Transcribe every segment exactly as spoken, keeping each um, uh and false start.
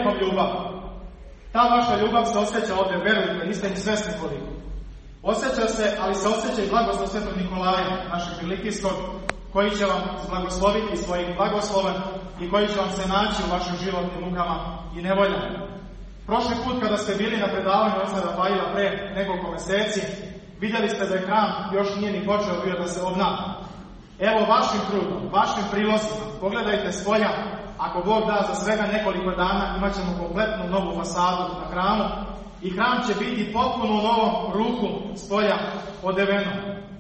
čovjekom ljubav. Ta vaša ljubav se osjeća ovdje, verujte, niste ni svesni koliko. Osjeća se, ali se osjeća i blagoslov Svetog Nikolaja, našeg Filikijskog, koji će vam blagosloviti svojim blagoslovom i koji će vam se naći u vašim životnim mukama i nevoljama. Prošli put kada ste bili na predavanju oca Rafaila pre nekoliko meseci, vidjeli ste da je hram još nije ni počeo bio da se obnavlja. Evo vašim trudom, vašim prilozima, pogledajte spolja, ako Bog da za svega nekoliko dana imat ćemo kompletnu novu fasadu na hramu i hram će biti potpuno u novom ruhu spolja odeveno.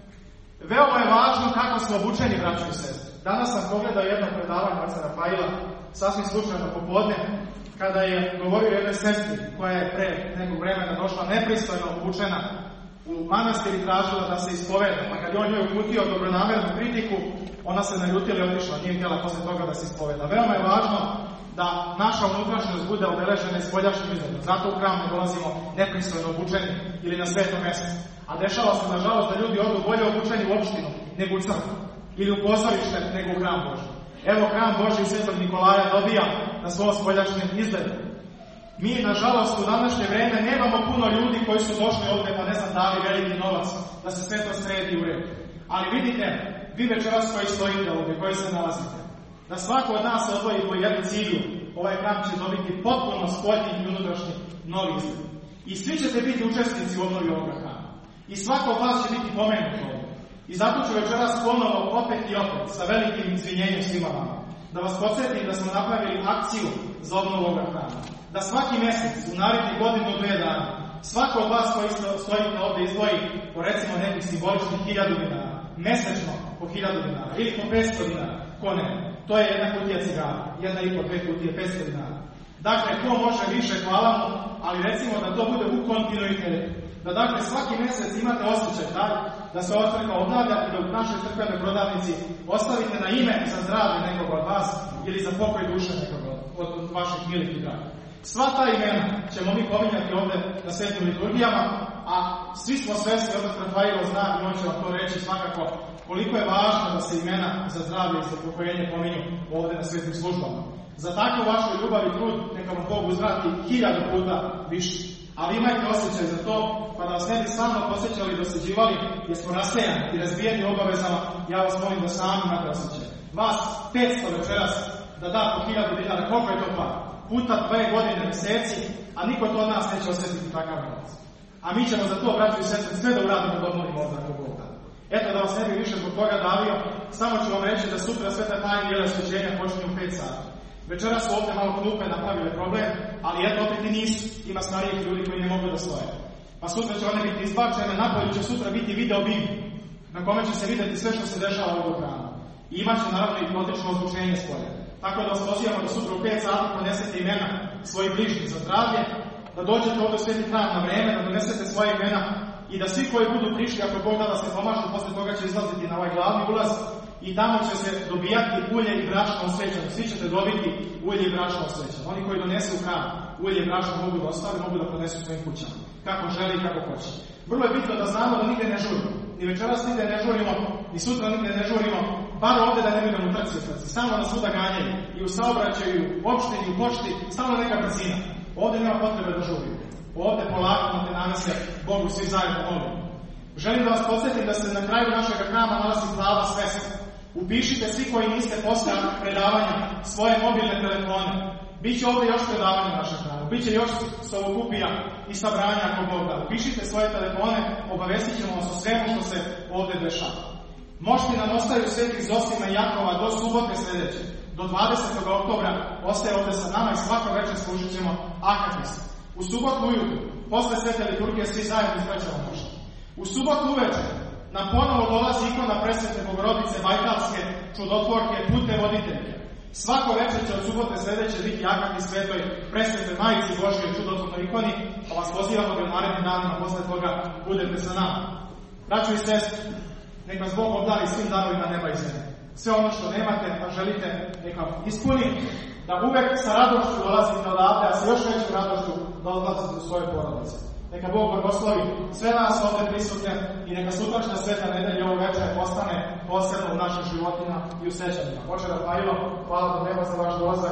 Veoma je važno kako smo obučeni, braćo i sestre. Danas sam pogledao jedno predavanje oca Rafaila, sasvim slučajno popodne, kada je govorio jednoj sestri koja je pre nekog vremena došla nepristojno obučena u manastir i tražila da se ispoveda. Pa kad je on njoj uputio dobronamernu kritiku, ona se naljutila i otišla, nije htjela posle toga da se ispoveda. Veoma je važno da naša unutrašnjost bude obeležena i spoljašnjim izgledom. Zato u hram ne dolazimo nepristojno obučeni ili na sveto mjesto. A dešava se, nažalost, da ljudi odu bolje obučeni u opštinu nego u crkvu ili u pozorište nego u hram Božji. Evo hram Božji Svetog Nikolaja dobija na svom spoljašnjem izgledu. Mi, nažalost, u današnje vreme nemamo puno ljudi koji su došli ovdje pa ne znam dali veliki novac da se sve to sredi u redu. Ali vidite, vi večeras koji stojite ovdje, koji se nalazite, da svako od nas odvoji po jednu cilju, ovaj hram će dobiti potpuno spoljni i unutrašnji novi izgled. I svi ćete biti učesnici u obnovi ovoga hrama. I svako od vas će biti pomenut ovdje. I zato ću večeras ponovo opet i opet, sa velikim izvinjenjem svima vama, da vas podsjetim da smo napravili akciju za obnovu ovoga hrama. Da svaki mjesec, u narednih godinu dvije dana, svako od vas koji stojite ovdje izdvoji po recimo nekih simboličnih hiljadu dinara, mjesečno po hiljadu dinara ili po petsto dinara, ko ne. To je jedna kutija cigara, jedna i po dve kutije, petsto dinara. Dakle, ko može više, hvala mu, ali recimo da to bude u kontinuitetu. Da dakle svaki mjesec imate osjećaj taj da se ova crkva obnavlja i da u našoj crkvenoj prodavnici ostavite na ime za zdravlje nekog od vas ili za pokoj duše nekog od, od vaših milih i dragih. Sva ta imena ćemo mi pominjati ovdje na svetim liturgijama, a svi smo svesni, otac Rafailo zna i on će vam to reći svakako koliko je važno da se imena za zdravlje i za pokojenje pominju ovdje na svetim službama. Za takvu vašu ljubav i trud neka vam Bog uzvrati hiljadu puta više. Ali imajte osjećaj za to, pa da vas ne bi samo posjećali i dosađivali, jer smo rasejani i razbijeni obavezama, ja vas molim da sami imate osjećaj. Vas petsto večeras da da po hiljadu dinara, koliko je to par? Puta dve godine, mjeseci, a niko to od nas neće osjetiti takav novac. A mi ćemo za to, braćo i sestre, sve da uradimo da obnovimo ovdje ako Bog da. Eto, da vas ne bi više zbog toga davio, samo ću vam reći da sutra sve te tajne jele osvećenja počinju u pet sati. Večera su ovdje malo klupe napravile problem, ali eto opet i nisu. Ima starijih ljudi koji ne mogu da stoje. Pa sutra će one biti izbačene, napolju će sutra biti video bim, na kome će se vidjeti sve što se dešava ovog hrama. I imat će naravno i potično ozvučenje spolja. Tako da vas pozivamo da sutra u pet sati ponesete imena svojih bližnjih za zdravlje, da dođete ovdje u sveti hram na vreme, da donesete svoje imena i da svi koji budu prišli, ako Bog da da se pomažu, posle toga će izlaziti na ovaj glavni ulaz i tamo će se dobijati ulje i brašno osvećano. Svi ćete dobiti ulje i brašno osvećano. Oni koji donesu u hram ulje i brašno mogu da ostave, mogu da ponesu svojim kućama. Kako želi i kako hoće. Vrlo je bitno da znamo da nigde ne žurimo. Ni večeras nigde ne žurimo, ni sutra nigde ne žurimo, bar ovdje da ne budemo u trci u trci. Samo nas svuda ganjaju. I u saobraćaju, u opštini, u pošti, samo neka brzina. Ovdje nema potrebe da žurimo. Ovdje polako te nanese Bogu svi zajedno molimo. Želim da vas podsjetim da se na kraju našeg hrama nalazi plava sveska. Upišite svi koji niste posle predavanja svoje mobilne telefone. Biće ovdje još predavanja na našem hramu. Biće još sovokupija i sabranja ako Bog da. Upišite svoje telefone, obavestit ćemo vas o svemu što se ovdje dešava. Mošti nam ostaju svetih Zosima i Jakova do subote sljedeće. Do dvadesetog oktobra ostaje ovdje sa nama i svako večer služit ćemo akatist. U subotu ujutru, posle svete liturgije, svi zajedno izvećamo mošti. U subotu uveče nam ponovo dolazi ikona presvete Bogorodice Bajkalske, čudotvorke, pute voditeljke. Svako večer će od subote sljedeće biti akatist svetoj presvete Majici Božje čudotvornoj ikoni, pa vas pozivamo da u narednim danima posle toga budete sa nama. Braćo i sestre, nek vas Bog obdari svim darovima neba i zemlje. Sve ono što nemate, pa želite, neka ispuni, da uvek sa radošću dolazite odavde, a sa još većom radošću da odlazite u svoje porodice. Neka Bog blagoslovi sve nas ovdje prisutne i neka sutrašnja sveta nedelja ovo večer postane posebno u našim životima i u sećanjima. Oče Rafailo, hvala do neba za vaš dolazak.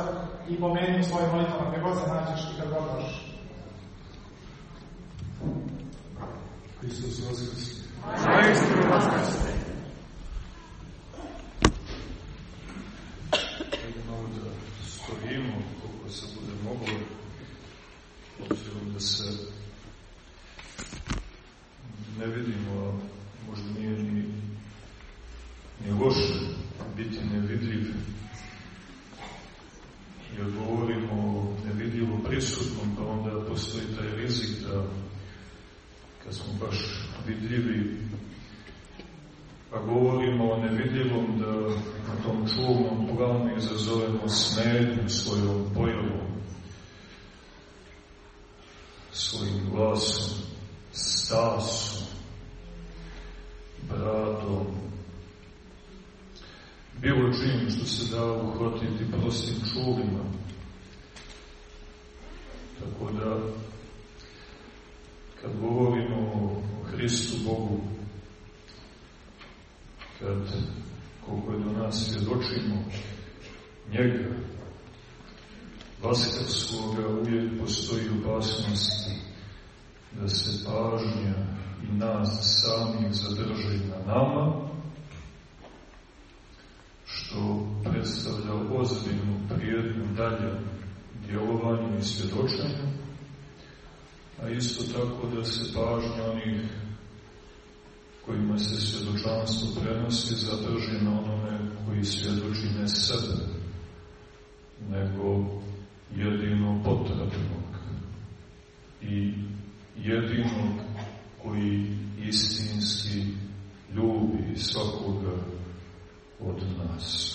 i pomeni u svojim molitvama, gdje god se nađeš i kad god dođeš. Hristos Vaskrse. Hristos Vaskrse. Malo da stojimo koliko se bude moglo, obzirom da se ne vidimo, a možda nije ni, ni loše biti nevidljiv, jer govorimo o nevidljivo prisutnom, pa onda postoji taj rizik da kad smo baš vidljivi, a govorimo o nevidljivom, da na tom čulnom planu izazovemo smetnju svojom pojavom, svojim glasom, stasom, bradom, bilo čim što se da uhvatiti prostim čulima. Tako da, kad govorimo o Hristu Bogu, kad koliko je do nas svjedočimo njega, vaskrskoga, uvijek postoji opasnost da se pažnja i nas samih zadrži na nama, što predstavlja ozbiljnu prijetnju dalje djelovanju i svjedočenju, a isto tako da se pažnja onih kojima se svjedočanstvo prenosi zadrži na onome koji svjedoči ne sebe, nego jedino potrebnog i jedinog koji istinski ljubi svakoga od nas.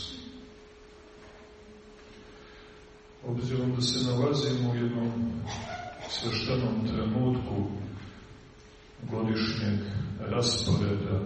Obzirom da se nalazimo u jednom sveštenom trenutku godišnjeg rasporeda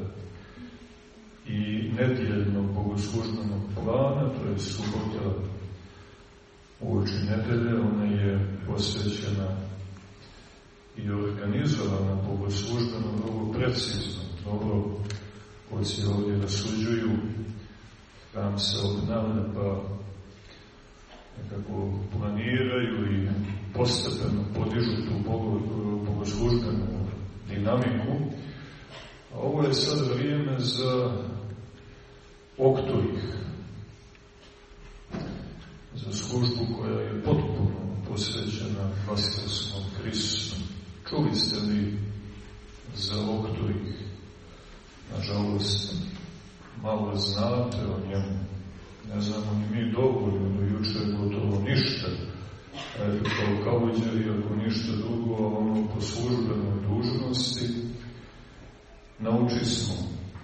i nedjeljnog bogoslužbenog plana, to je subota uoči nedelje, ona je posvećena i organizovana bogoslužbeno vrlo precizno. Dobro, oci ovdje rasuđuju, tam se obnavlja, pa nekako planiraju i postepeno podižu tu bogoslužbenu dinamiku. A ovo je sad vrijeme za oktorih, za službu koja je potpuno posvećena vaskrsnom Hristu. Čuli ste li za oktorih? Nažalost, malo znate o njemu. Ne znamo ni mi dovoljno, do juče gotovo ništa. Eto, kao kaluđeri, ako ništa drugo, a ono po službenoj dužnosti, nauči smo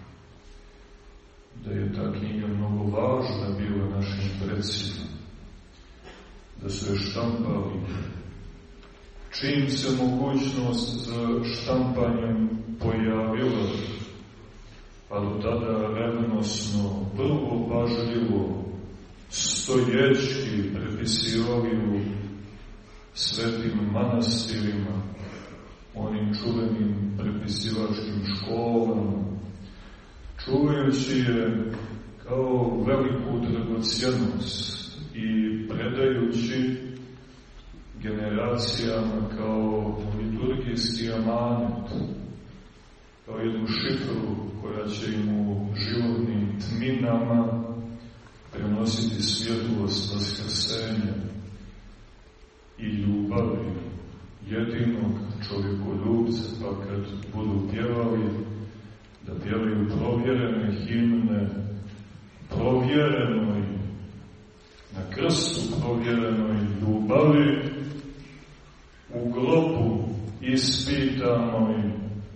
da je ta knjiga mnogo važna bila našim predsima, da su je štampali. Čim se mogućnost za štampanjem pojavila, pa do tada revnosno, vrlo pažljivo, stojećki prepisivali u svetim manastirima, onim čuvenim prepisivačkim školama, čuvajući je kao veliku dragocjenost i predajući generacijama kao liturgijski amanet, kao jednu šifru koja će im u životnim tminama prenositi svjetlost vaskrsenja i ljubavi jedinog čovjekoljubca, pa kad budu pjevali, da pjevaju provjerene himne, provjerenoj, na krstu provjerenoj ljubavi, u grobu ispitanoj,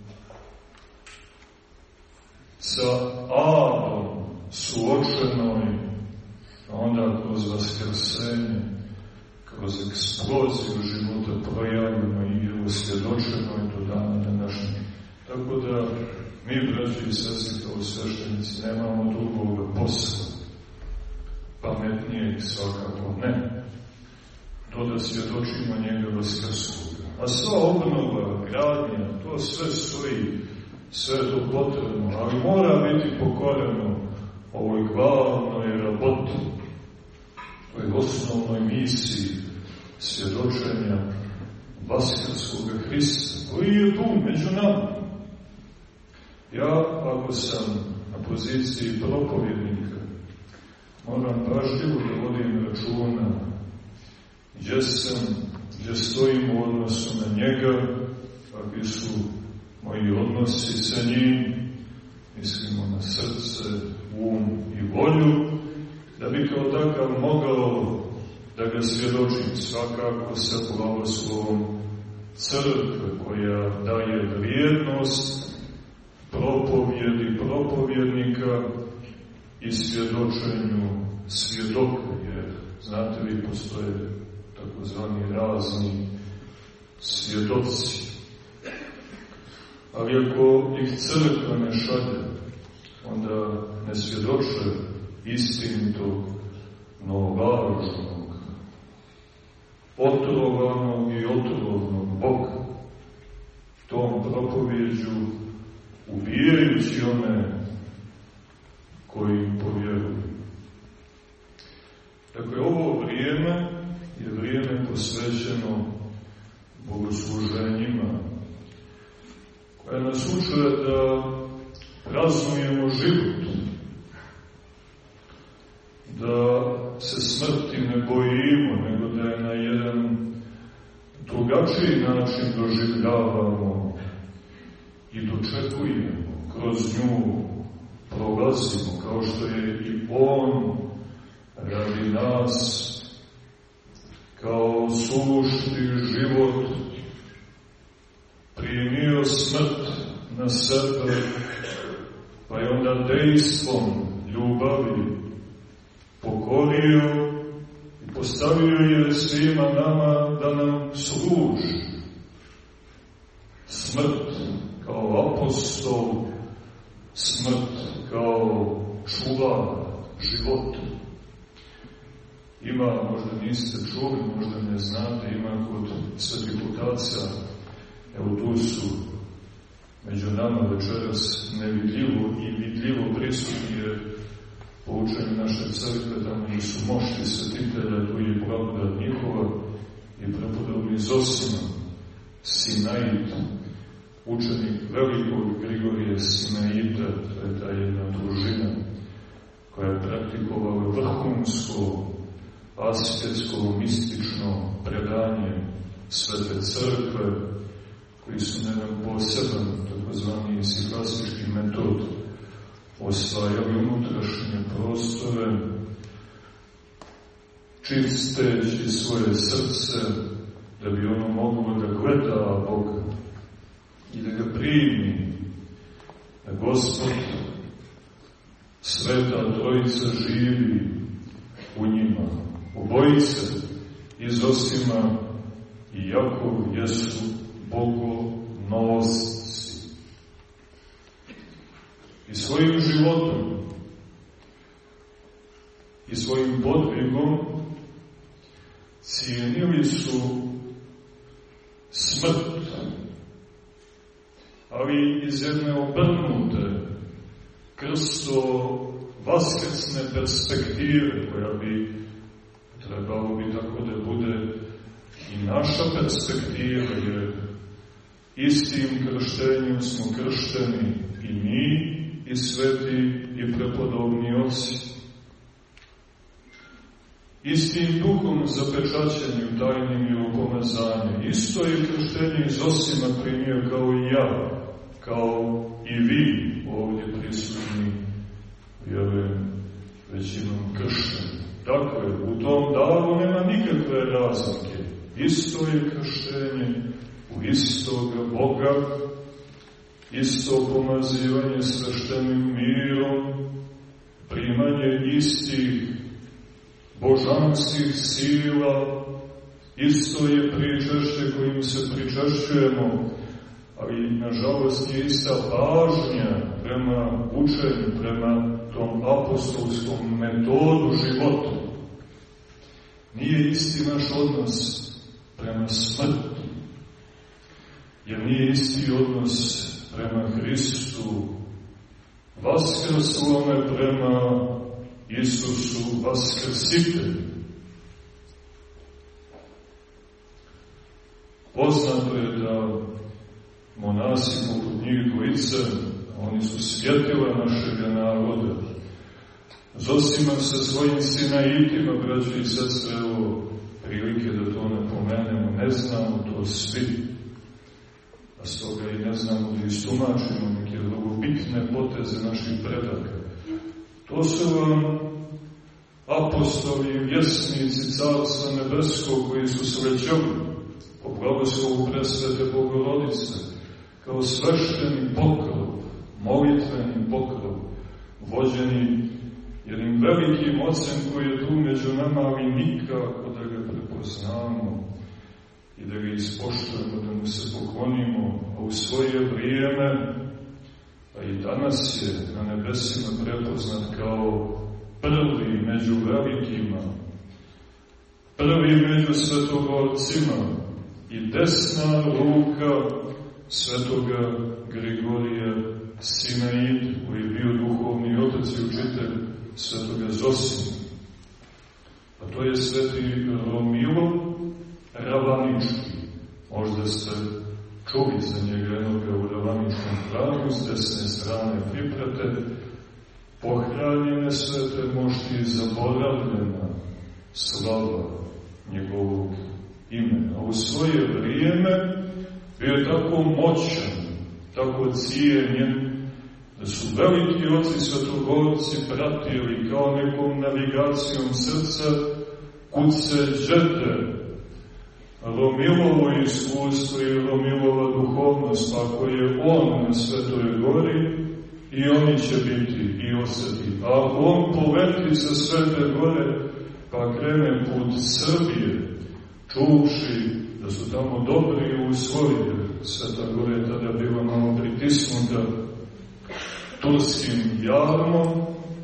sa adom suočenoj, a onda kroz vaskrsenje, kroz eksploziju života projavljeno i osvjedočeno do dana današnjeg. Tako da mi, braći i sestri, kao sveštenici, nemamo drugog posla, pametnijeg svakako ne, to da svjedočimo njega vaskrskog. A sva obnova, gradnja, to sve stoji, sve je to potrebno, ali mora biti pokoreno ovoj glavnoj raboti. toj osnovnoj misiji svjedočenja vaskrskoga Hrista, koji je tu među nama. Ja, ako sam na poziciji propovjednika, moram pažljivo da vodim računa gdje sam, gdje stojim u odnosu na njega, kakvi su moji odnosi sa njim, mislimo na srce, um i volju, da bi kao takav mogao da ga svjedočim svakako sa blagoslovom crkve, koja daje vrijednost propovjedi propovjednika i svjedočenju svjedoka, jer znate li, postoje takozvani razni svjedoci. Ali ako ih crkva ne šalje, onda ne svjedoče istinitog, no lažnog, otrovanog i otrovnog Boga, tom propovjeđu ubijajući one koji povjeruju. Dakle, ovo vrijeme je vrijeme posvećeno bogosluženjima, koje nas uče da razumijemo život, da se smrti ne bojimo, nego da je na jedan drugačiji način doživljavamo i dočekujemo, kroz nju prolazimo, kao što je i On radi nas kao sušti život primio smrt na sebe, pa je onda dejstvom ljubavi pokorio i postavio je svima nama da nam služi. Smrt kao apostol, smrt kao čuvar života. Ima, možda niste čuli, možda ne znate, ima kod svetih otaca, evo tu su među nama večeras nevidljivo i vidljivo prisutni, jer po učenju naše crkve tamo i su mošti svetitelja, tu je blagodat njihova i prepodobni Zosima, Sinaid, učenik velikog Grigorija Sinaida, to je ta jedna družina koja je praktikovala vrhunsko, asketsko, mistično predanje Svete crkve, koji su na jedan poseban, takozvani siklasički metod, osvajali unutrašnje prostore, čisteći svoje srce, da bi ono moglo da gleda Boga i da ga primi, da Gospod, Sveta Trojica živi u njima. Obojice i Zosima i Jakov jesu bogonosci. I svojim životom i svojim podvigom cijenili su smrt, ali iz jedne obrnute, krsto vaskrsne perspektive, koja bi trebalo bi tako da bude i naša perspektiva, jer istim krštenjem smo kršteni i mi, i sveti i prepodobni oci. Istim duhom zapečaćenju, tajnim i opomazanjem. Isto je krštenje iz Osima primio kao i ja, kao i vi ovdje prisutni, vjerujem, većinom kršteni. Dakle, u tom daru nema nikakve razlike. Isto je krštenje u istoga Boga, isto pomazivanje sveštenim mirom, primanje istih božanskih sila, isto je pričašće kojim se pričašćujemo, ali nažalost je ista pažnja prema učenju, prema tom apostolskom metodu života. Nije isti naš odnos prema smrti, jer nije isti odnos prema Hristu, vaskrslome prema Isusu Vaskrsitelju. Poznato je da monasi poput njih dvojice, oni su svjetila našega naroda. Zosiman sa svojim sinaitima, braći i sestre, evo prilike da to napomenemo, ne znamo to svi, a stoga i ne znamo da istumačimo neke vrlo bitne poteze naših predaka. To su vam apostoli i vjesnici Carstva Nebeskog koji su srećali po blagoslovu presvete Bogorodice, kao svešteni pokrov, molitveni pokrov, vođeni jednim velikim ocem koji je tu među nama, ali nikako da ga prepoznamo i da ga ispoštujemo, da mu se poklonimo, a u svoje vrijeme, a i danas je na nebesima prepoznat kao prvi među velikima, prvi među svetogorcima i desna ruka svetoga Grigorija Sinaida, koji je bio duhovni otac i učitelj svetoga Zosima. A to je sveti Romilo Ravanički. Možda ste čuli za njega jednoga u Ravaničkom hramu, s desne strane priprate, pohranjene svete mošti, zaboravljena slava njegovog imena. A u svoje vrijeme bio je tako moćan, tako cijenjen, da su veliki oci svetogorci pratili kao nekom navigacijom srca kuce džete, Romilovo iskustvo i Romilova duhovnost, pa ako je on na Svetoj gori, i oni će biti i osjeti. A ako on poleti sa Svete gore, pa krene put Srbije, čuvši da su tamo dobri uslovi, Sveta Gora je tada bila malo pritisnuta turskim jarmom,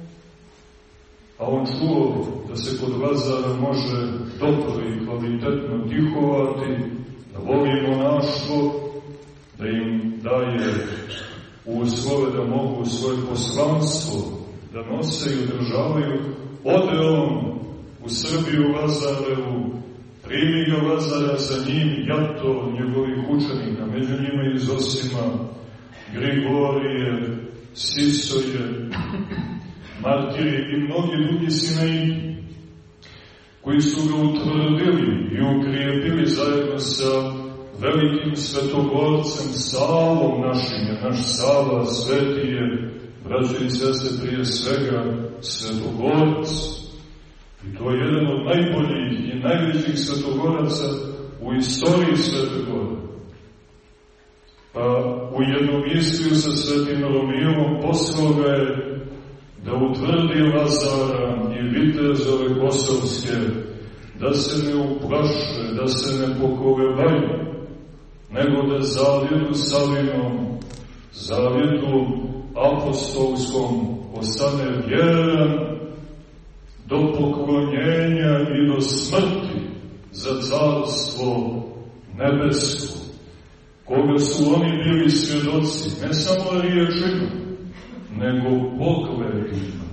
a on čuo da se kod Lazara može dobro i kvalitetno tihovati, da voli monaštvo, da im daje uslove da mogu svoje poslanstvo da nose i održavaju. Ode on u Srbiju Lazarevu, primi ga Lazara, za njim jato njegovih učenika, među njima i Zosima, Grigorije, Sisoje, Martiri i mnogi drugi sinaidi, koji su ga utvrdili i ukrijepili zajedno sa velikim svetogorcem Savom našim, jer naš Sava sveti je, braćo i sestre, prije svega svetogorac. I to je jedan od najboljih i najvećih svetogoraca u istoriji Svete Gore. Pa u jednom istiju sa svetim Romilom poslao ga je da utvrdi Lazara i vitezove kosovske, da se ne uplaše, da se ne pokolebaju, nego da zavjetu Savinom, zavjetu apostolskom ostane vjeran do poklonjenja i do smrti za carstvo nebesko, koga su oni bili svjedoci, ne samo riječima, nego pogledima,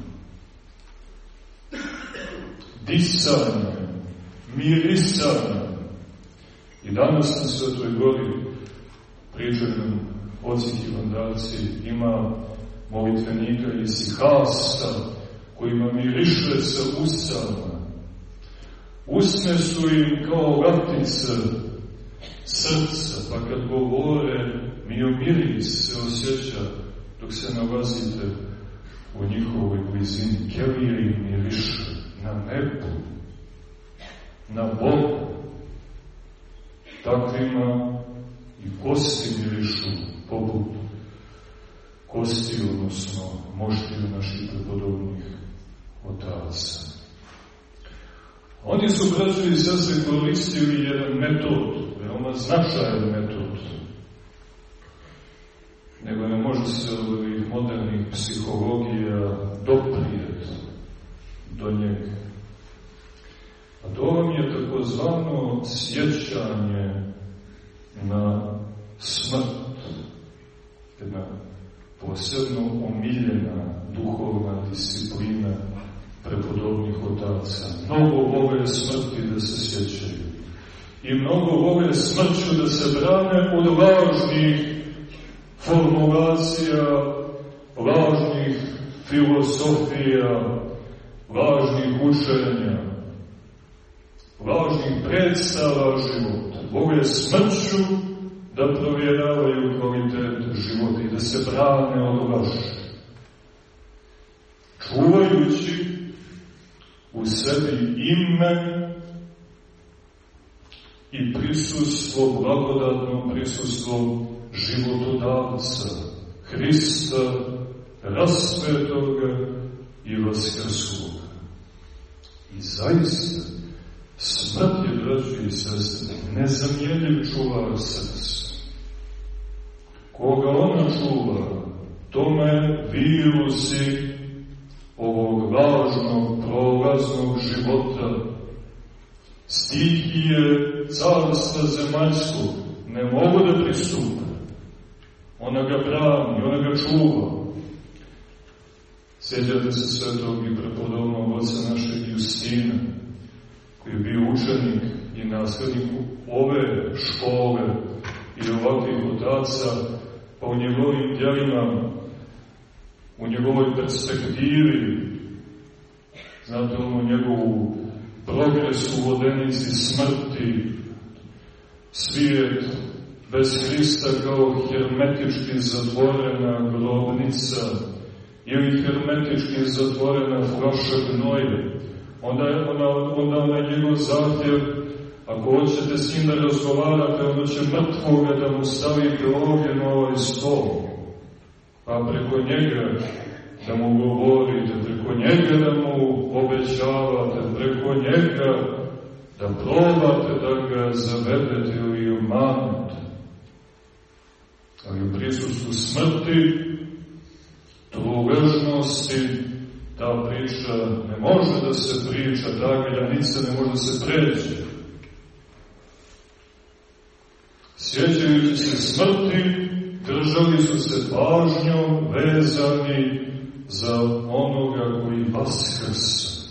disanja, mirisanja. I danas na Svetoj Gori, pričaju nam oci hilandarci, ima molitvenika i sihasta kojima miriše sa usama. Usne su im kao latice srca, pa kad govore, miomiris se osjeća dok se nalazite u njihovoj blizini. Kelije im miriše na nebu, na Boga. Takvima i kosti mirišu poput kosti, odnosno moštiju naših prepodobnih otaca. Oni su, braćo i sestre, koristili jedan metod, veoma značajan metod, nego ne može se od ovih modernih psihologija doprijeti do njega. A to vam je takozvano sjećanje na smrt, jedna posebno omiljena duhovna disciplina prepodobnih otaca. Mnogo vole smrti da se sjećaju i mnogo vole smrću da se brane od lažnih formulacija, lažnih filosofija, lažnih učenja, lažnih predstava života. Vole smrću da provjeravaju kvalitet života i da se brane od laži, čuvajući u sebi ime i prisustvo, blagodatno prisustvo životodavca, Hrista, raspetoga i vaskrsloga. I zaista, smrt je, braći i sestre, nezamjenjiv čuvar srca. Koga ona čuva, tome virusi ovog lažnog, prolaznog života, stihije carstva zemaljskog ne mogu da pristupe. Ona ga brani, ona ga čuva. Sjećate se svetog i prepodobnog oca našeg Justina, koji je bio učenik i naslednik ove škole i ovakvih otaca, pa u njegovim djelima, u njegovoj perspektivi, znate ono njegovu progres u vodenici smrti, svijet bez Hrista kao hermetički zatvorena grobnica ili hermetički zatvorena flaša gnoja. Onda je ona, onda ona njegov zahtjev, ako hoćete s njim da razgovarate, onda će mrtvoga da mu stavite ovdje na ovaj stol, pa preko njega da mu govorite, preko njega da mu obećavate, preko njega da probate da ga zavedete ili umanete. Ali u prisustvu smrti, truležnosti, ta priča ne može da se priča, ta granica ne može da se pređe. Sjećajući se smrti, držali su se pažnjom vezani za onoga koji vaskrsa.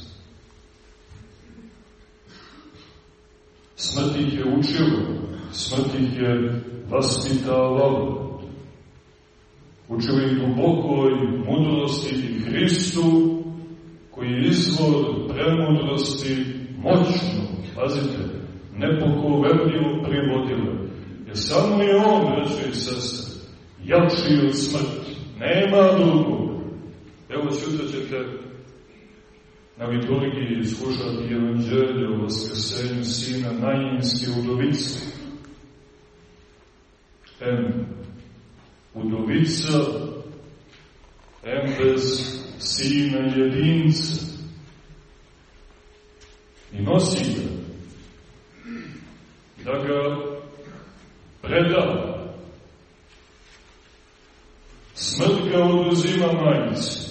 Smrt ih je učila, smrt ih je vaspitavala. Učili ih dubokoj mudrosti i Hristu, koji je izvor premudrosti moćno, pazite, nepokolebljivo privodila. Jer samo je on, braćo i sestre, jači od smrti. Nema drugog. Evo, sutra ćete na liturgiji slušati evanđelje o vaskrsenju sina Najinske udovice. Em udovica, em bez sina jedinca. I nosi ga, da ga preda. Smrt ga oduzima majici.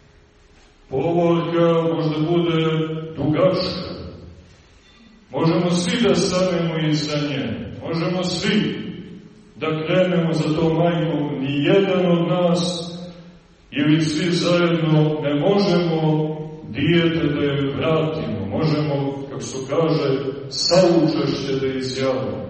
Povorka možda bude dugačka. Možemo svi da stanemo iza nje. Možemo svi da krenemo za to majku. Nijedan od nas ili svi zajedno ne možemo dijete da je vratimo. Možemo, kako se kaže, saučešće da izjavimo.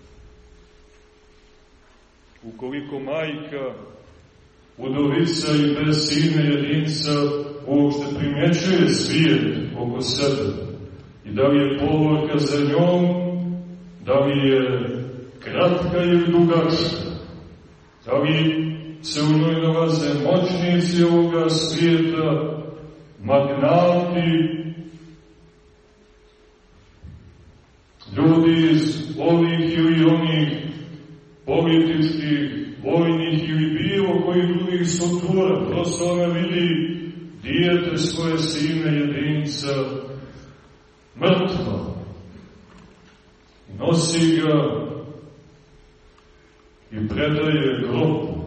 Ukoliko majka, udovica i bez sina jedinca uopšte primjećuje svijet oko sebe i da li je povorka za njom, da li je kratka ili dugačka, da li se u njoj nalaze moćnici ovoga svijeta, magnati, ljudi iz ovih ili onih političkih, vojnih ili bilo kojih drugih struktura. Prosto ona vidi dijete svoje sine jedinca mrtva. Nosi ga i predaje grobu.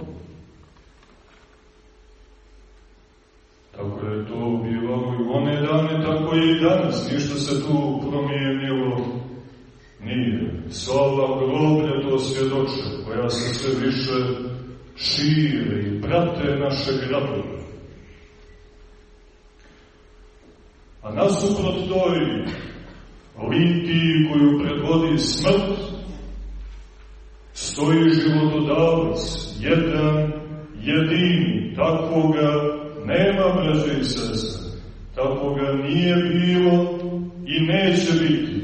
Tako je to bivalo i one dane, tako je i danas. Ništa se tu promijenilo nije. Slava groblja to svjedoče, koja se sve više šire i prate naše grabove. A nasuprot toj litiji koju predvodi smrt, stoji životodavac, jedan, jedini, takvoga nema, braće i sestre, takvoga nije bilo i neće biti.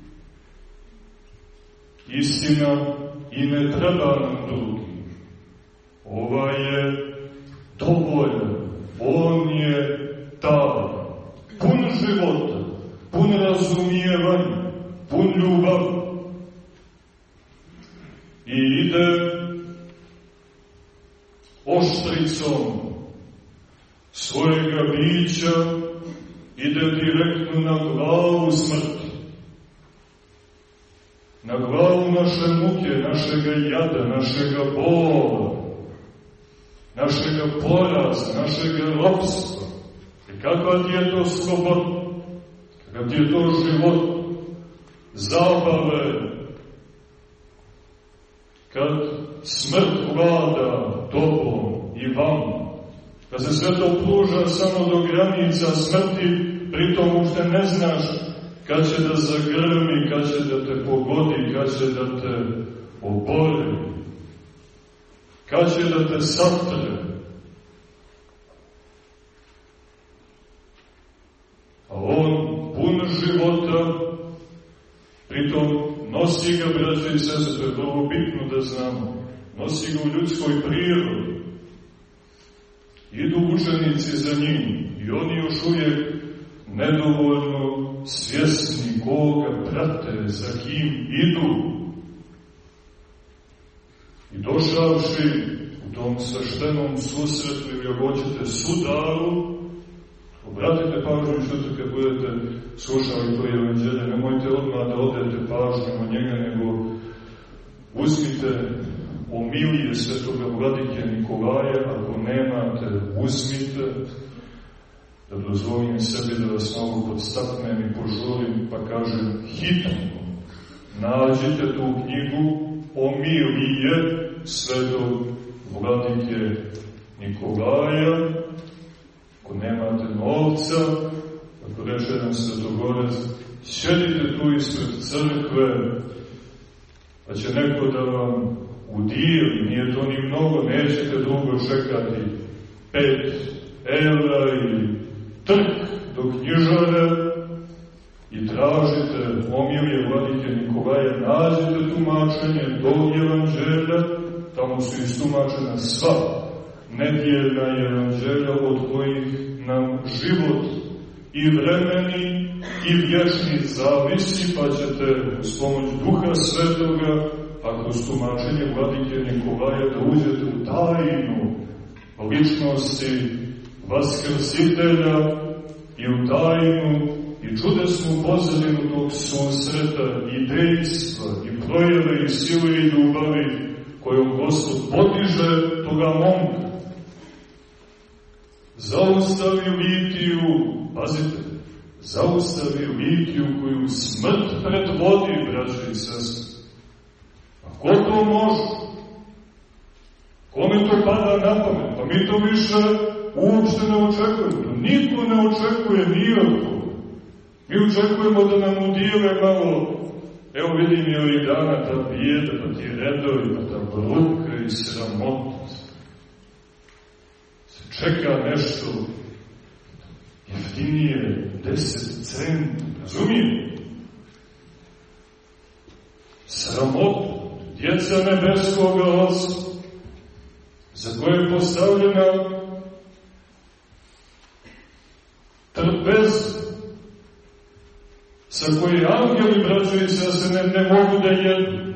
Istina, i ne treba nam drugi. Ovaj je dovoljan, on je taj, pun života, pun razumijevanja, pun ljubavi. I ide oštricom svojega bića, ide direktno na glavu smrti. Na glavu naše muke, našega jada, našega bola, našega poraza, našega ropstva. I kakva ti je to sloboda, kakav ti je to život, zabave, kad smrt vlada tobom i vama, kad se sve to pruža samo do granica smrti, pritom ušte ne znaš kad će da zagrmi, kad će da te pogodi, kad će da te obori, kad će da te satre. A on, pun života, pritom nosi ga, braće i sestre, to je vrlo bitno da znamo, nosi ga u ljudskoj prirodi. Idu učenici za njim i oni još uvijek nedovoljno svjesni koga prate, za kim idu. I došavši u tom sveštenom susretu, ili ako hoćete sudaru, obratite pažnju što kad budete slušali to evanđelje, nemojte odmah da odete pažnju o njega, nego uzmite omilije svetoga vladike Nikolaja, ako nemate, uzmite, da dozvolim sebi da vas mogu podstaknem i požurim, pa kažem hitno, nađite tu knjigu omilije svetog vladike Nikolaja. Ako nemate novca, ako reče jedan svetogorec, sjedite tu ispred crkve, pa će neko da vam udijeli, nije to ni mnogo, nećete dugo čekati, pet evra ili trk do knjižare i tražite omilije vladike Nikolaja, nađite tumačenje tog evanđelja, tamo su istumačena sva nedjeljna evanđelja od kojih nam život i vremeni i vječni zavisi, pa ćete uz pomoć Duha Svetoga, a kroz tumačenje vladike Nikolaja da uđete u tajnu ličnosti Vaskrsitelja i u tajnu i čudesnu pozadinu tog susreta i dejstva i projeve i sile i ljubavi kojom Gospod podiže toga momka. Zaustavi litiju, pazite, zaustavi litiju koju smrt predvodi, braće i sestre. A ko to može? Kome to pada na pamet? Pa mi to više uopšte ne očekujemo. To niko ne očekuje nijako. Mi očekujemo da nam udijele malo, evo vidim je ovih dana ta bijeda, pa ti redovi, pa ta bruka i sramota. Se čeka nešto jeftinije, deset centi, razumijem? Sramota, djeca nebeskoga Oca, za koje je postavljena trpeza, sa koje angeli, braćo i sestre, ne, ne mogu da jedu.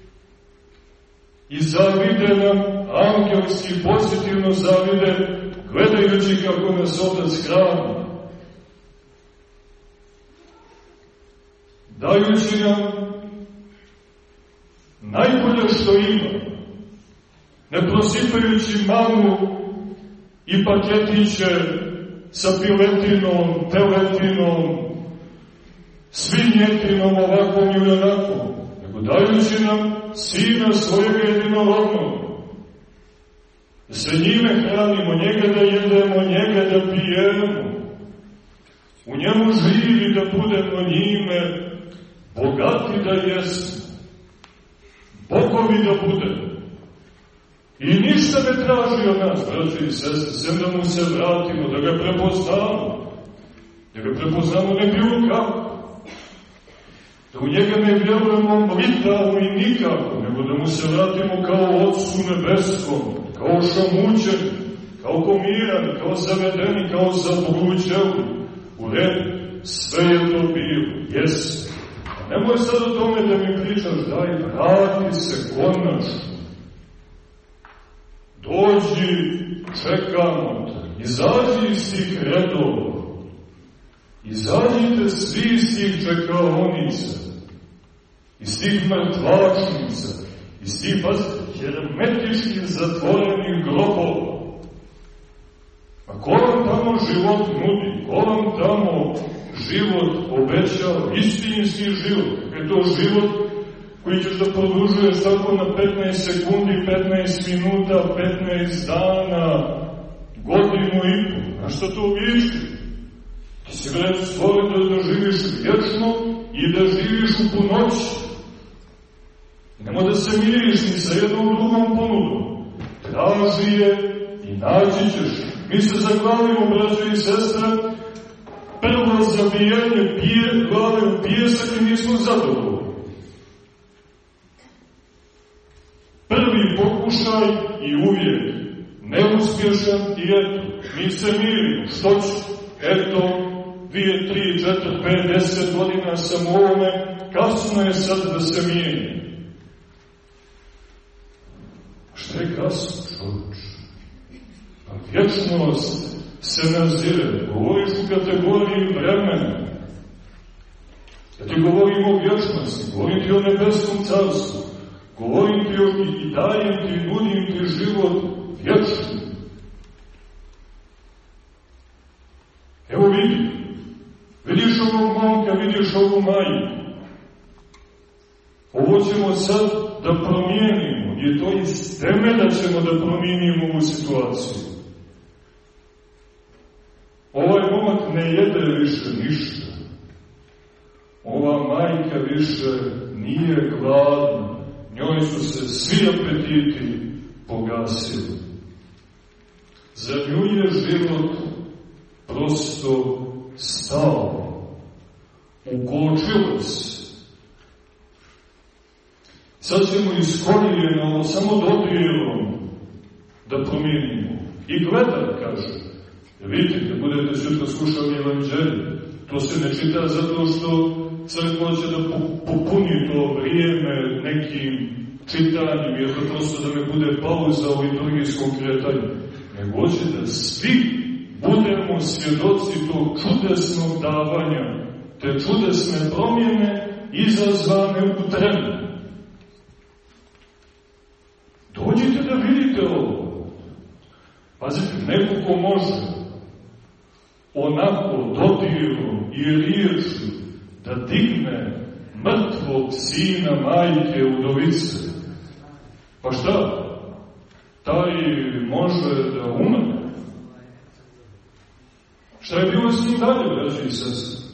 I zavide nam, angelski pozitivno zavide, gledajući kako nas Otac hrani. Dajući nam najbolje što ima, ne prosipajući mamu i paketiće sa piletinom, teletinom, svinjetinom, ovakvom i onakvom, nego dajući nam Sina svojega jedinorodnog, da se njime hranimo, njega da jedemo, njega da pijemo, u njemu živi da budemo njime bogati da jesmo, bogovi da budemo. I ništa ne traži od nas, braći i sestre, sem da mu se vratimo, da ga prepoznamo, da ga prepoznamo ne bilo kako, da u njega ne vjerujemo litavo i nikako, nego da mu se vratimo kao Otcu nebeskom, kao šamućeni, kao pomirani, kao zavedeni, kao zabluđeli. U redu, sve je to bilo, jeste. A nemoj sad o tome da mi pričaš, daj, vrati se konačno. Dođi, čekamo te, izađi iz tih redova, izađite svi iz tih čekaonica, iz tih mrtvačnica, iz tih, pazite, hermetičkih zatvorenih grobova. A ko vam tamo život nudi, ko vam tamo život obećava, istinski život, je to život koji ćeš da produžuješ tako na petnaest sekundi, petnaest minuta, petnaest dana, godinu i pol. Na što to liči? Ti si već stvoren da, da živiš vječno i da živiš u punoći. Nemo da se miriš ni sa jednom drugom ponudom. Traži je i naći ćeš. Mi se zaglavimo, braćo i sestre, prvo zabijanje pije, glave u pijesak i nismo zadovoljni. Prvi pokušaj i uvijek neuspješan i eto, mi se mirimo. Što ću? Eto, dvije, tri, četiri, pet, deset godina sam u ovome, kasno je sad da se mijenje. Šta je kasno, čovječ? Pa vječnost se nazire. Govoriš u kategoriji vremena. Ja ti govorim o vječnosti, govorim ti o nebeskom carstvu, govorim ti o i dajem ti, nudim ti život vječni. Evo vidi, vidiš ovog momka, vidiš ovu majku. Ovo ćemo sad da promijenimo, i to iz temelja ćemo da promijenimo ovu situaciju. Ovaj momak ne jede više ništa. Ova majka više nije gladna. Njoj su se svi apetiti pogasili. Za nju je život prosto stao. Ukočilo se. Sad ćemo iskorijeno, samo dodijelom da promijenimo. I gledaj, kaže. Vidite, budete sutra slušali evanđelje. To se ne čita zato što crkva će da popuni to vrijeme nekim čitanjem, jer to prosto da ne bude pauza u liturgijskom kretanju. Nego će da svi budemo svjedoci tog čudesnog davanja, te čudesne promjene izazvane u trenu. Dođite da vidite ovo. Pazite, neko ko može onako dodirom i riječu da digne mrtvog sina majke udovice. Pa šta? Taj može da umre. Šta je bilo s njim dalje, braći i sestre?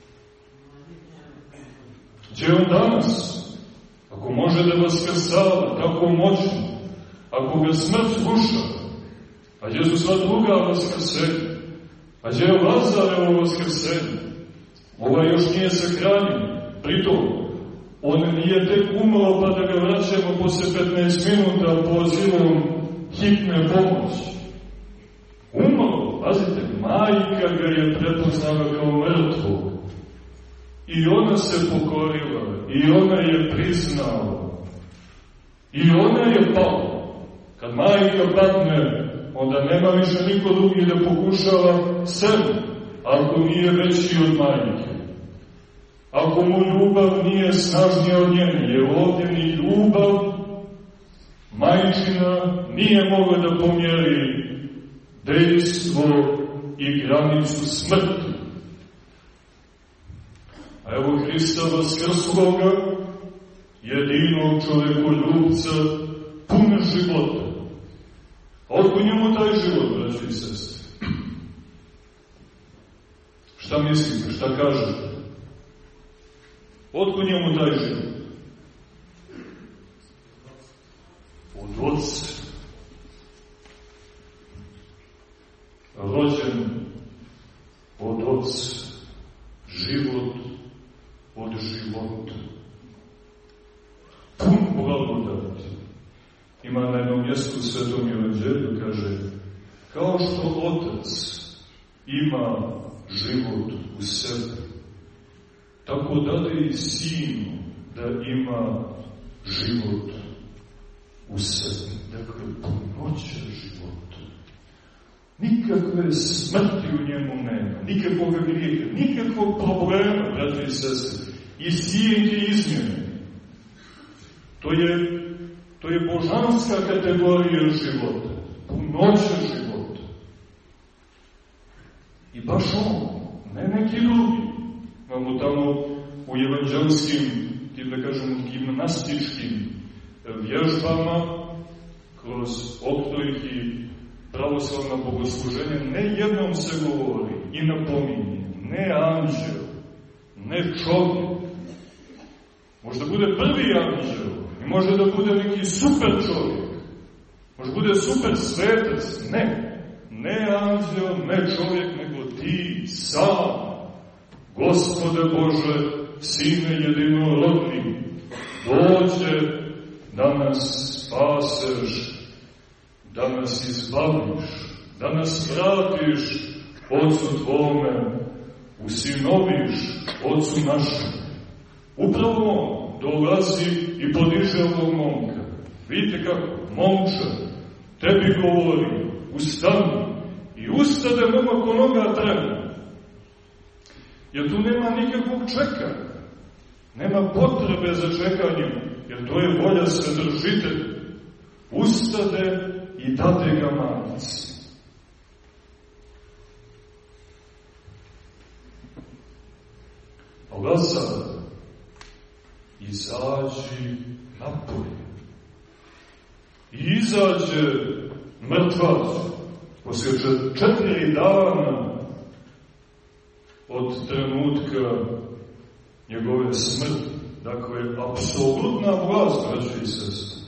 Gdje je on danas? Ako može da vaskrsava tako moćno, ako ga smrt sluša, a gdje su sva druga vaskrsenja? A gdje je Lazarevo vaskrsenje? Ova još nije sahranjen. Pritom, on nije tek umro pa da ga vraćamo posle petnaest minuta pozivom hitne pomoći. Umro, pazite, majka ga je prepoznala kao mrtvog. I ona se pokorila, i ona je priznala, i ona je pala. Kad majka padne, onda nema više niko drugi da pokušava sebe, ako nije veći od majke. Ako mu ljubav nije snažnija od njene, jer ovdje ni ljubav majčina nije mogla da pomjeri dejstvo i granicu smrti. A evo Hrista vaskrsloga, jedinog čovekoljubca, pune života. A otko njemu taj život, braći i sestri? Šta mislite, šta kažete? Otko njemu taj život? Od Otca. Rođen od Otca. Život od života. Pun blagodati. Ima na jednom mjestu u Svetom Evanđelju, kaže, kao što Otac ima život u sebi, tako dade i Sinu da ima život u sebi. Dakle, punoća života. Nikakve smrti u njemu nema, nikakvog grijeha, nikakvog problema, braći i sestre, i sijenke izmjene. To je, to je božanska kategorija života, punoća života. I baš on, ne neki drugi. Imamo tamo u evanđelskim, tim da kažemo, gimnastičkim vježbama, kroz oktorih i pravoslavna bogosluženja, ne jednom se govori i napominje, ne anđel, ne čovjek. Možda bude prvi anđel i može da bude neki super čovjek, može bude super svetac, ne, ne anđel, ne čovjek, nego ti sam, Gospode Bože, Sine jedinorodni, dođe da nas spaseš, da nas izbaviš, da nas vratiš Otcu Tvome, usinoviš Otcu našem. Upravo on dolazi i podiže ovog momka. Vidite kako, momče, tebi govori, ustani, i ustade momak onoga trena. Jer tu nema nikakvog čekanja, nema potrebe za čekanjem, jer to je volja Svedržitelja. Ustade i dade ga majci. A Lazar, izađi napolje. I izađe mrtvac poslije četiri dana od trenutka njegove smrti. Dakle, apsolutna vlast, braći i sestre.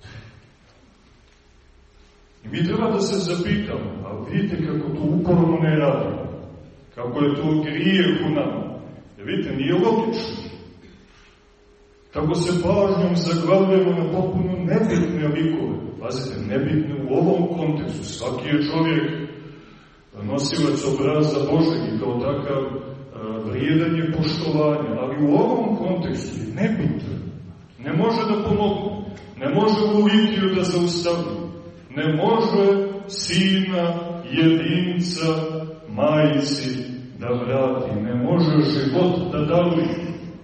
I mi treba da se zapitamo, a vidite kako to uporno ne radi, kako je to grijeh u nama. Jer vidite, nije logično. Tako se pažnjom zaglavljamo na potpuno nebitne likove. Pazite, nebitne u ovom kontekstu. Svaki je čovjek nosilac obraza Božeg i kao takav vrijedan je poštovanja, ali u ovom kontekstu je nebitno. Ne može da pomogne, ne može u litiju da zaustavi, ne može sina jedinca majci da vrati, ne može život da daruje.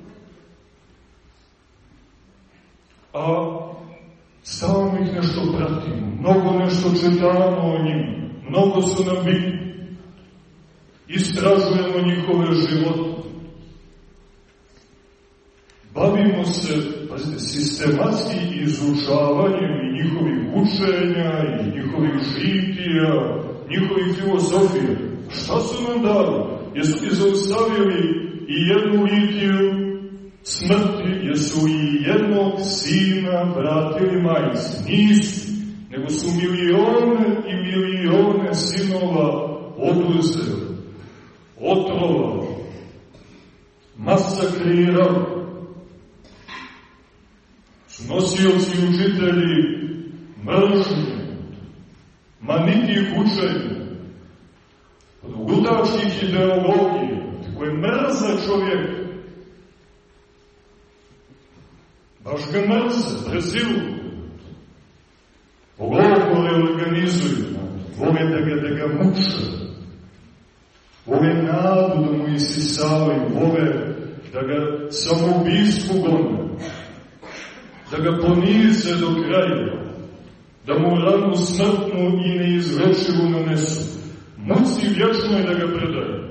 A stalno ih nešto pratimo, mnogo nešto čitamo o njima, mnogo su nam bitni. Istražujemo njihove živote. Bavimo se, pazite, sistematski izučavanjem i njihovih učenja, i njihovih žitija, njihovih filozofija. Šta su nam dali? Jesu ti zaustavili i jednu litiju smrti, jesu i jednog sina vratili majci? Nisu, nego su milione i milione sinova oduzeli, otrovali, masakrirali. Su nosioci i učitelji mržnje, manitih učenja, ludačkih ideologija, koje mrze čovjek. Baš ga mrze, prezilu. Pogovore organizuju, vole da ga, da ga muče. Vole nadu da mu isisavaju, vole da ga samoubistvu gone, da ga ponize do kraja, da mu ranu smrtnu i neizlečivu nanesu. Muci vječno je da ga predaju.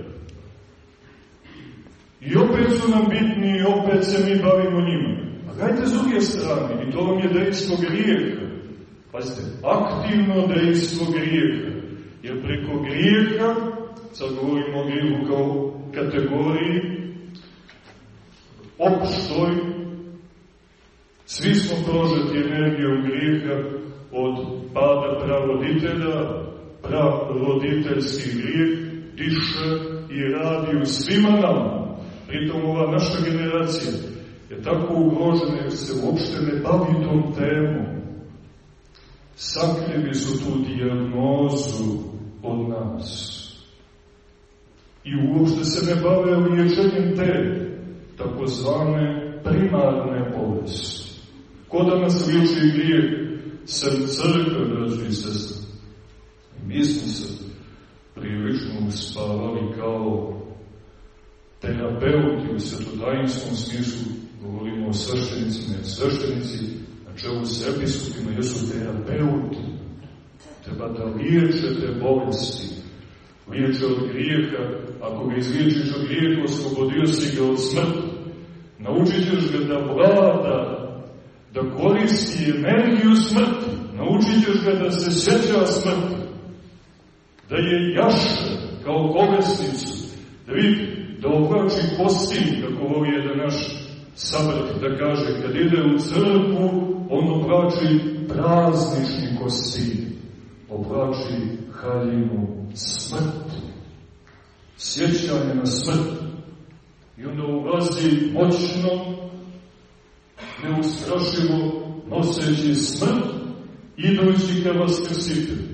I opet su nam bitni i opet se mi bavimo njima. A gledajte s druge strane, i to vam je dejstvo grijeha. Pazite, aktivno dejstvo grijeha. Jer preko grijeha, sad govorimo o grijehu kao kategoriji, opštoj. Svi smo prožeti energijom grijeha od pada praroditelja, praroditeljski grijeh diše i radi u svima nama. Pritom ova naša generacija je tako ugrožena jer se uopšte ne bavi tom temom. Sakrili su tu dijagnozu od nas. I uopšte se ne bave liječenjem te takozvane primarne bolesti. Ko da nas liječi grijeh sem crkve, braći i sestre? Mi smo se prilično uspavali kao terapeuti u svetotajinskom smislu. Govorimo o sveštenicima, jer sveštenici na čelu s episkopima jesu terapeuti. Treba da liječe te bolesti, liječe od grijeha. Ako ga izliječiš od grijeha, oslobodio si ga od smrti. Naučit ćeš ga da vlada, da koristi energiju smrti. Naučit ćeš ga da se sjeća smrti, da je jaše kao kolesnicu, da vidi, da oblači kostim, kako voli jedan naš sabrat da kaže, kad ide u crkvu, on oblači praznični kostim, oblači haljinu smrti, sjećanje na smrt. I onda ulazi moćno, neustrašivo, noseći smrt, idući ka vaskrsitelju.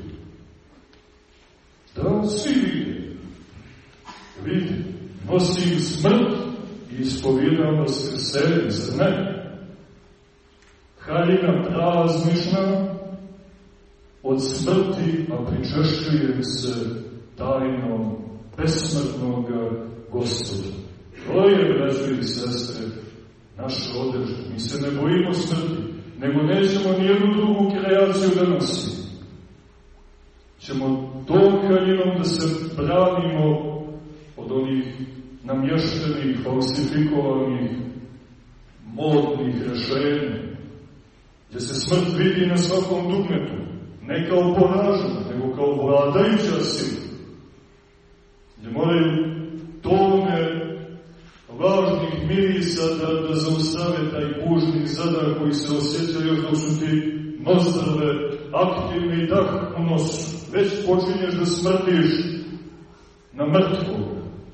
Da svi vidi, vidi, nosim smrt i ispovijedam vaskrsenje, zar ne? Haljina praznična od smrti, a pričešćujem se tajnom besmrtnog Gospoda. To je, braćo i sestre, naša odežda. Mi se ne bojimo smrti, nego nećemo nijednu drugu kreaciju da nosimo. Ćemo tom haljinom da se branimo od onih namještenih, falsifikovanih, modnih rešenja, gdje se smrt vidi na svakom dugmetu, ne kao poražena, nego kao vladajuća sila, gdje moraju tone važnih mirisa da, da zaustave taj pužni zadar koji se osjeća još dok su ti nozdrve aktivne i dah u nosu. Već počinješ da smrdiš na mrtvu.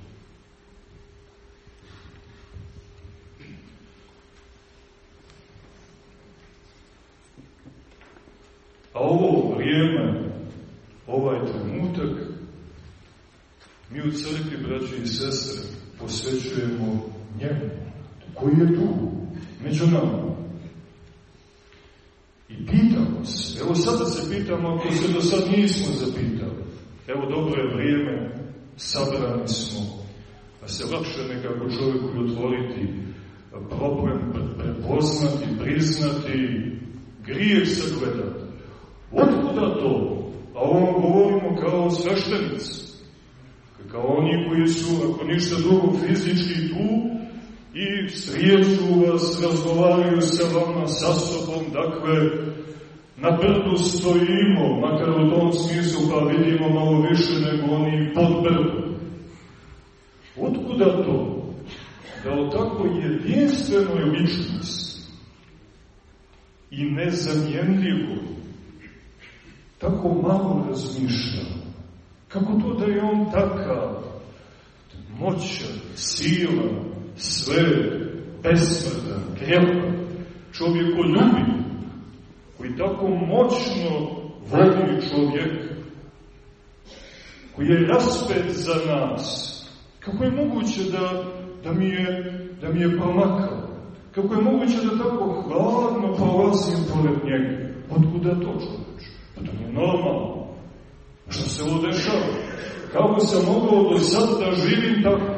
A ovo vrijeme, ovaj trenutak, mi u crkvi, braći i sestre, posvećujemo njemu, koji je tu, među nama. I pitamo se, evo sada se pitamo, ako se do sad nismo zapitali, evo dobro je vrijeme, sabrani smo, a se lakše nekako čovjeku otvoriti problem, prepoznati, priznati, grijeh sagledati. Otkuda to? A ovom govorimo kao sveštenici, kao oni koji su, ako ništa drugo, fizički tu i srijeću vas, razgovaraju sa vama, sa sobom, dakle, na brdu stojimo, makar u tom smislu, pa vidimo malo više nego oni pod brdu. Otkuda to? Da o tako jedinstvenoj ličnosti i nezamjenljivoj tako malo razmišljamo. Kako to da je on takav, moćan, silan, svet, besmrtan, krepan, čovjekoljubiv, koji tako moćno vodi čovjeka, koji je raspet za nas. Kako je moguće da, da, mi je, da mi je promakao? Kako je moguće da tako hladno prolazim pored njega? Otkuda to, čovječ? Pa to nije normalno. Što se ovo dešava? Kako sam mogao do sad da živim tako?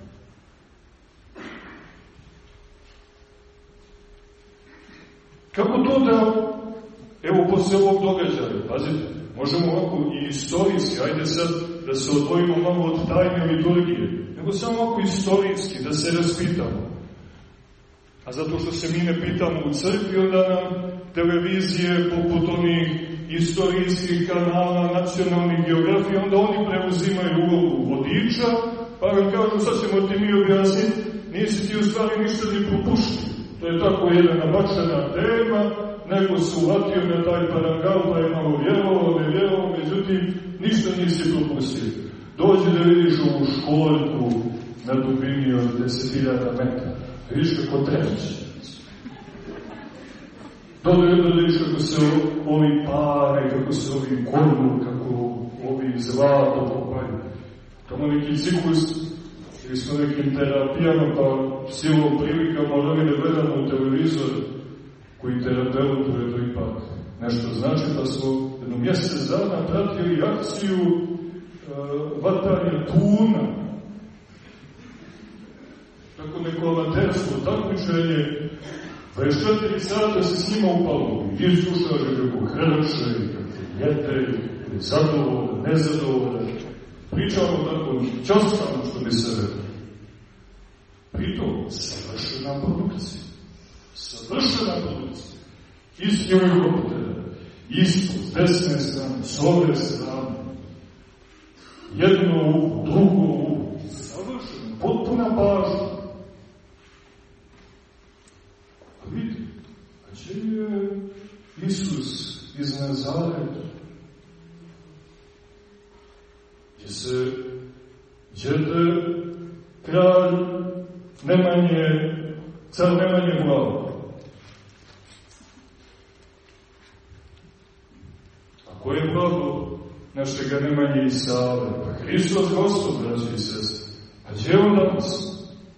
Kako to da, evo posle ovog događaja, pazite, možemo ovako i istorijski, ajde sad da se odvojimo malo od tajne liturgije, nego samo ovako istorijski, da se raspitamo. A zato što se mi ne pitamo u crkvi, onda nam televizije poput onih istorijskih kanala, nacionalnih geografija, onda oni preuzimaju ulogu vodiča, pa vam kažu, sad ćemo ti mi objasniti, nisi ti u stvari ništa ni propuštio. To je tako jedna nabačena tema, nego se uvatio na taj parangal, pa je malo vjerovao, ne vjerovao, međutim, ništa nisi propustio. Dođi da vidiš ovu školjku na dubini od deset hiljada metara. Vidiš kako treći. Dođi da vidiš kako se ovi pare, kako se ovi kolju, kako ovi zlato kopaju. Tamo neki ciklus, ili smo nekim terapijama, pa silom prilika morali da gledamo u televizor koji terapeutuje to ipak nešto znači, pa smo jedno mjesec dana pratili akciju uh, vatanja tuna. Tako neko amatersko takmičenje, dvadeset četiri sata se s njima upalo. I slušao je kako hrče, kako jete, zadovoljan, nezadovoljan. Pričamo tako častano, što bi se rekao. Pritom, savršena produkcija. Savršena produkcija. Iz Jojkopotere, ispod, s desne strane, s ove strane. Jedno uvo, drugo uvo. Savršeno, potpuna pažnja. A vidite, a gdje je Isus iz Nazareta? Gdje se djede kralj Nemanje, car Nemanje Vlada. A ko je blago našega Nemanje i Save? Pa Hristos Gospod, braći i sestre. A gdje je on danas?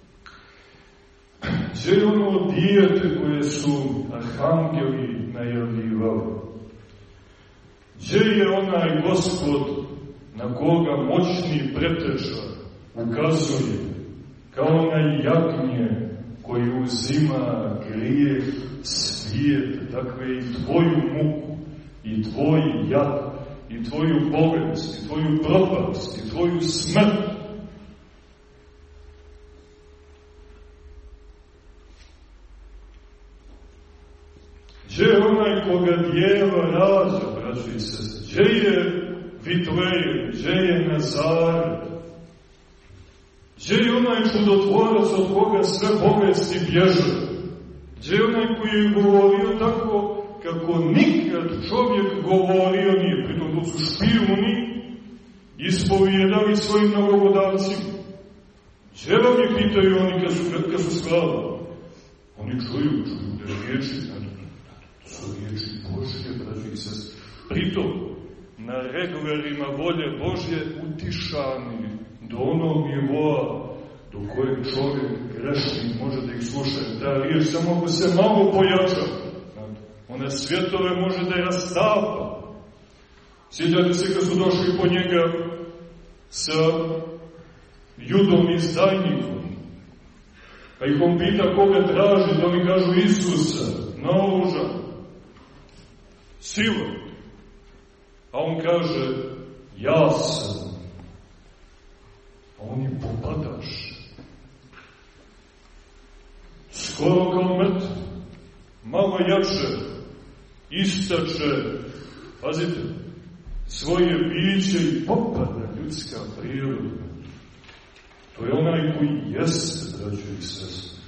Gdje je ono dijete koje su arhangeli najavljivali? Gdje je onaj Gospod na koga moćni preteča ukazuje kao onaj jagnje koji uzima grijeh svijeta, dakle i tvoju muku, i tvoj jad, i tvoju bolest, i tvoju propast, i tvoju smrt. Gdje je onaj koga djeva rađa, braći i sestre? Gdje je Vitlejem, gdje je Nazaret? Gdje je onaj čudotvorac od koga sve bolesti bježe? Gdje je onaj koji je govorio tako kako nikad čovjek govorio nije? Pritom to su špijuni ispovijedali svojim nalogodavcima. Gdje vam je, pitaju oni kad su, kad su skladali? Oni čuju, čuju da riječi, to su riječi Božje, braći i sestre. Pritom, na reglerima volje Božje utišani do onog nivoa do kojeg čovjek grešnik može da ih sluša. Ta riječ samo ako se malo pojača, one svjetove može da je rastapa. Sjećate se kad su došli po njega sa Judom izdajnikom, pa ih on pita koga traži, da oni kažu Isusa, naoružan, silom. A on kaže, ja sam. A on je popadaš. Skoro kao mrtv, malo jače, istače, pazite, svoje biće i popada ljudska priroda. To je onaj koji jeste, braćo i sestre.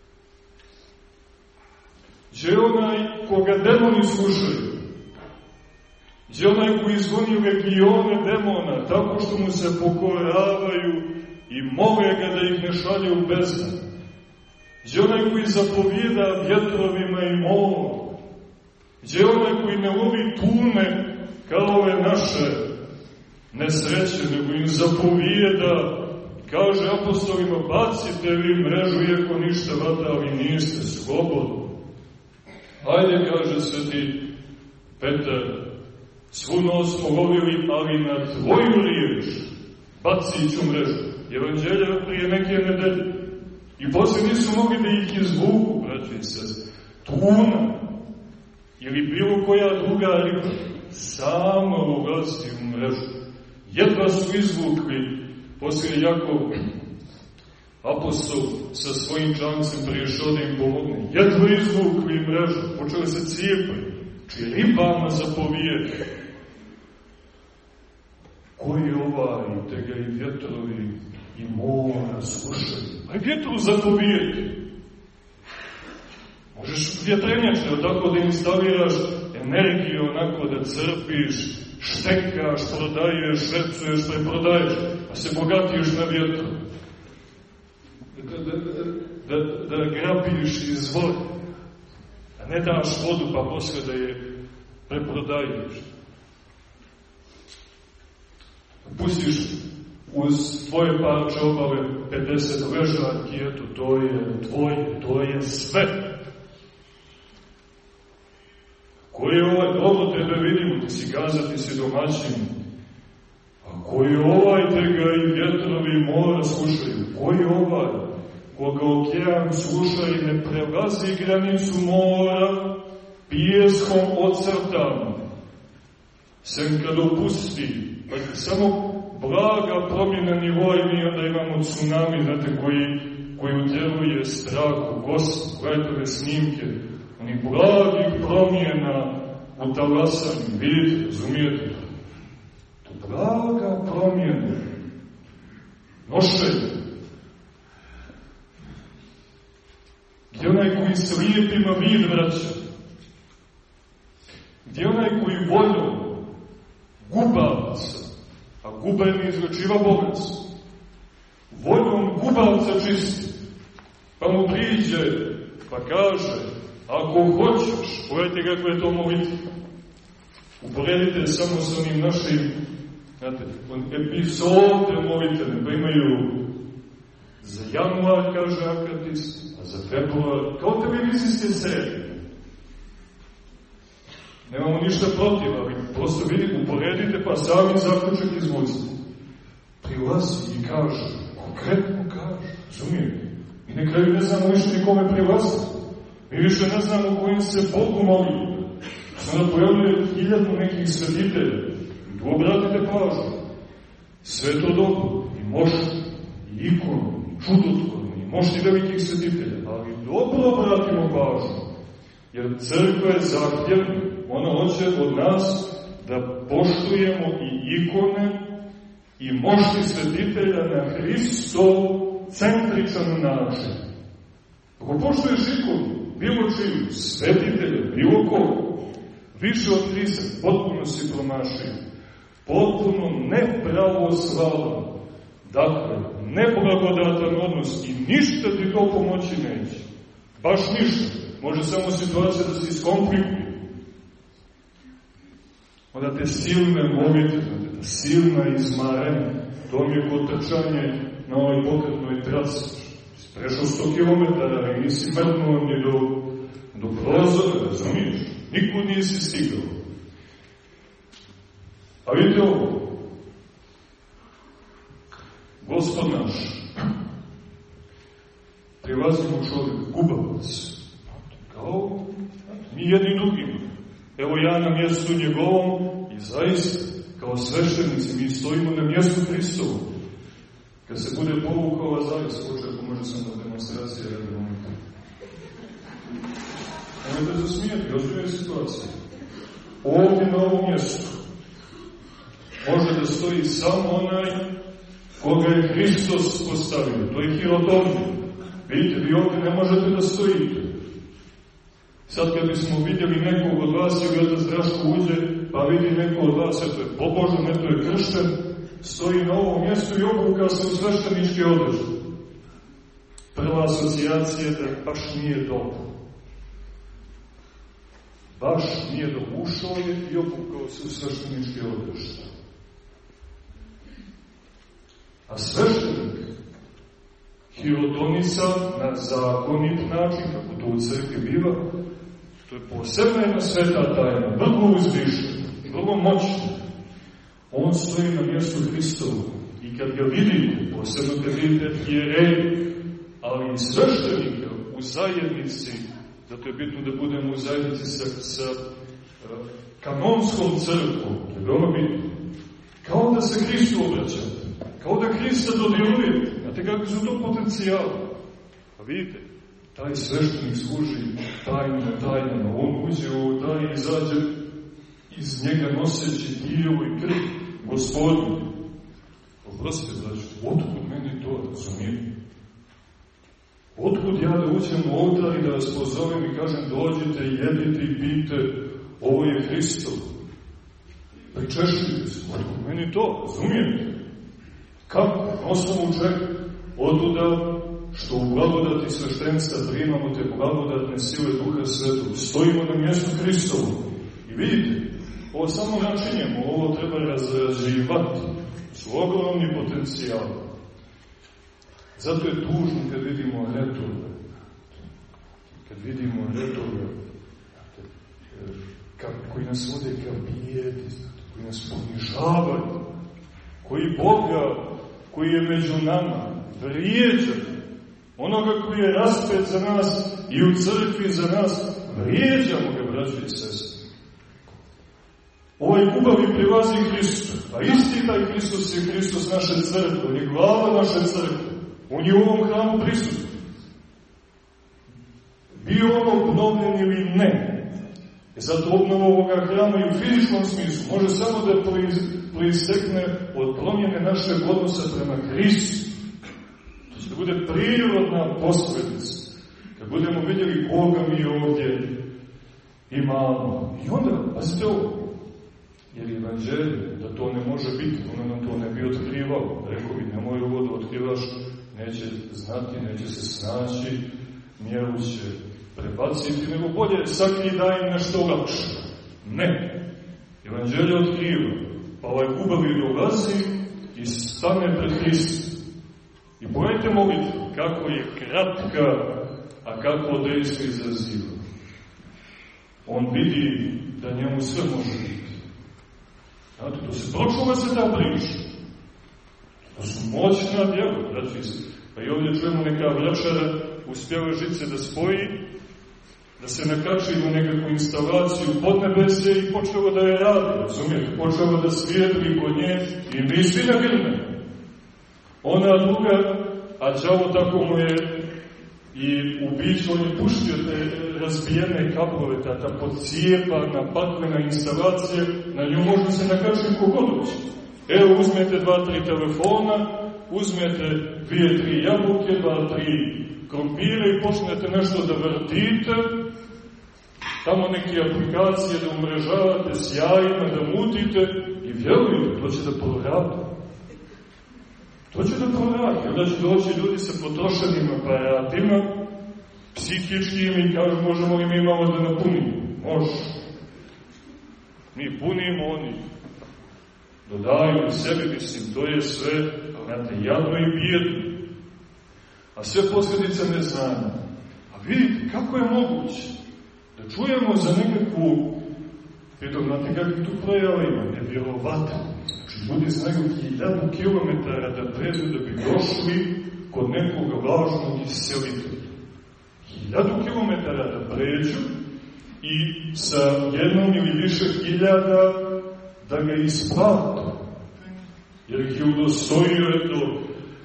Gdje je onaj koga demoni slušaju? Gdje onaj koji izgoni legione demona, tako što mu se pokoravaju i mole ga da ih ne šalje u bezdan? Gdje onaj koji zapovijeda vjetrovima i molom? Gdje onaj koji ne lovi tune kao ove naše nesreće, nego im zapovijeda, kaže apostolima, bacite vi mrežu, iako ništa vata, ali niste slobodni. Hajde, kaže sveti Petar, svu noć smo lovili, ali na tvoju riječ baci ću mrežu. Evanđelja prije neke nedelje. I poslije nisu mogli da ih izvuku, braći i sestre. Tuna ili bilo koja druga riba sama ulazi u mrežu. Jedva su izvukli, poslije Jakov apostol sa svojim čamcem priješao da im pomogne. Jedva izvukli mrežu, počeli se cijepati, čiji ribama zapovijede. Ko je ovaj, te ga i vjetrovi i mora slušaju. Aj vjetru zapovijeti. Možeš vjetrenjače tako da instaliraš energiju, onako da crpiš, štekaš, prodaješ, švercuješ, preprodaješ, a se bogatiš na vjetru. Da, da, da, da, da grabiš iz vode, a ne daš vodu pa posle da je preprodaješ. Pustiš uz tvoje parče obave pedeset ležaljki, eto, to je tvoje, to je sve. Ko je ovaj, dobro tebe vidimo, ti si gaza, ti si domaćin. A ko je ovaj, te ga i vjetrovi mora slušaju. Ko je ovaj, koga okean sluša i ne prelazi granicu mora, pijeskom ocrtano, sem kad opusti. Pa samo blaga promjena nivoa i mi onda imamo tsunami, znate, koji, koji utjeruje strah u kost. Gledajte ove snimke, oni blagih promjena u talasanju, vidite, razumijete to? To blaga promjena, nošenje. Gdje onaj koji slijepima vid vraća? Gdje onaj koji voljom gubavca, a guba je neizlečiva bolest, voljom gubavca čisti, pa mu priđe, pa kaže, ako hoćeš, pogledajte kako je to molitva. Uporedite samo sa onim našim, znate, epizode molitvene, pa imaju za januar, kaže akatist, a za februar, kao televizijske serije. Nemamo ništa protiv, ali prosto vidite, uporedite, pa sami zaključak izvozite. Prilazi i kaže, konkretno kaže, razumijete? I na kraju ne znamo više nikome prilaziti. Mi više ne znamo kojim se Bogu moli. Sada pojavljuje hiljadu nekih svetitelja. I tu obratite pažnju. Sve to dobro, i mošti, i ikonu, i čudotvorni, i mošti velikih svetitelja. Ali dobro obratimo pažnju. Jer crkva je zahtjevna. Ona hoće od nas da poštujemo i ikone i mošti svetitelja na Hristocentričan način. Ako poštuješ ikonu, bilo čiju, svetitelja, bilo koga, više od trideset, potpuno si promašio, potpuno nepravoslavan, dakle, neblagodatan odnos i ništa ti to pomoći neće. Baš ništa. Može samo situacija da se iskomplikuje. Onda te silne molitve, te silna izmarenja, to mi je potrčanje na ovoj pokretnoj traci. Prešao sto kilometara i nisi mrtnuo ni do, do prozora, razumiješ? Nikud nisi stigao. A vidite ovo. Gospod naš, prilazimo čovjek, gubavac, kao mi jedni drugima. Evo ja na mjestu njegovom i zaista, kao sveštenici, mi stojimo na mjestu Hristovu. Kad se bude povukao Lazarij, skoče, ako može sam na demonstracije, ja da momite. Nemojte zasmijati, ozbiljna situacija. Ovdje na ovom mjestu može da stoji samo onaj koga je Hristos postavio. To je hirotonija. Vidite, vi ovdje ne možete da stojite. Sad kad bismo vidjeli nekog od vas i gleda Zdraško uđe, pa vidi neko od vas, eto je pobožan, eto je kršten, stoji na ovom mjestu i obuka se u sveštenički odrež. Prva asocijacija je da baš nije dobro. Baš nije dobro. Ušao je i obukao se u sveštenički odrež. A sveštenik hirotonisa na zakonit način, kako to u crkvi biva, to je posebna jedna sveta tajna, vrlo uzvišena, vrlo moćna. On stoji na mjestu Hristovu i kad ga vidite, posebno kad vidite hijereju, ali i sveštenika u zajednici, zato je bitno da budemo u zajednici sa, sa uh, kanonskom crkvom, to je veoma bitno, kao da se Hristu obraćate, kao da Hrista dodirujete. Znate kakvi su to potencijali? Pa vidite, taj sveštenik služi tajno, tajno, on uđe u taj i izađe iz njega noseći tijelo i krv Gospodnje. Oprostite, braću, otkud meni to, razumijem? Otkud ja da uđem u oltar i da vas pozovem i kažem dođite, jedite i pijte, ovo je Hristov. Pričešljite se, otkud meni to, razumijete? Kako? Na osnovu čega? Otuda što u blagodati sveštenstva primamo te blagodatne sile Duha Svetog. Stojimo na mjestu Hristovu. I vidite, ovo samo načinjemo, ovo treba razrađivati. Su ogromni potencijali. Zato je tužno kad vidimo retove. Kad vidimo retove koji nas vode ka bijedi, koji nas ponižavaju, koji Boga, koji je među nama, vrijeđa, onoga koji je raspet za nas i u crkvi za nas, vrijeđamo ga, braćo i sestre. Ovaj gubavi prilazi Hristu, a isti taj Hristos je Hristos naše crkve, on je glava naše crkve, on je u ovom hramu prisutan. Bio on obnovljen ili ne? E zato obnova ovoga hrama i u fizičkom smislu može samo da proistekne od promjene našeg odnosa prema Hristu. To će da bude prirodna posledica. Kad budemo vidjeli koga mi ovdje imamo. I onda, pazite ovo, jer evanđelje, da to ne može biti, ono nam to ne bi otkrivalo. Rekao bi, nemoj ovo da otkrivaš, neće znati, neće se snaći, mjeru će prebaciti, nego bolje sakri daj im nešto lakše. Ne. Evanđelje otkriva. Pa ovaj gubavi dolazi i stane pred Hristom. I pogledajte molitvu, kako je kratka, a kako dejstvo izaziva. On vidi da njemu sve može biti. Znate, to se pročuva se ta priča. To su moćna djela, braći. Pa i ovdje čujemo neka vračara uspjeva žice da spoji, da se nakači u nekakvu instalaciju podnebesje i počelo da je radi, razumijete? Počelo da svijetli kod nje i mi svi na grme. Ona druga, a đavo tako mu je i u biću, on je puštio te razbijene kablove, ta, ta podcijepana, paklena instalacija, na nju možda se nakači kogod hoće. Evo, uzmete dva, tri telefona, uzmete dvije, tri jabuke, dva, tri krompire i počnete nešto da vrtite, tamo neke aplikacije da umrežavate s jajima, da mutite i vjerujte, to će da poradi. To će da poradi. Onda će doći ljudi sa potrošenim aparatima, psihičkim i kažu, možemo li mi malo da napunimo? Može. Mi punimo, oni dodaju sebi, mislim, to je sve, znate, jadno i bijedno. A sve posljedice neznanja. A vidite, kako je moguće da čujemo za nekakvu, pritom, znate, kakvih tu projava ima, nevjerovatno. Znači, ljudi znaju hiljadu kilometara da pređu da bi došli kod nekog važnog iscelitelja. Hiljadu kilometara da pređu i sa jednom ili više hiljada da ga isplatu. Jer ih je udostojio, eto,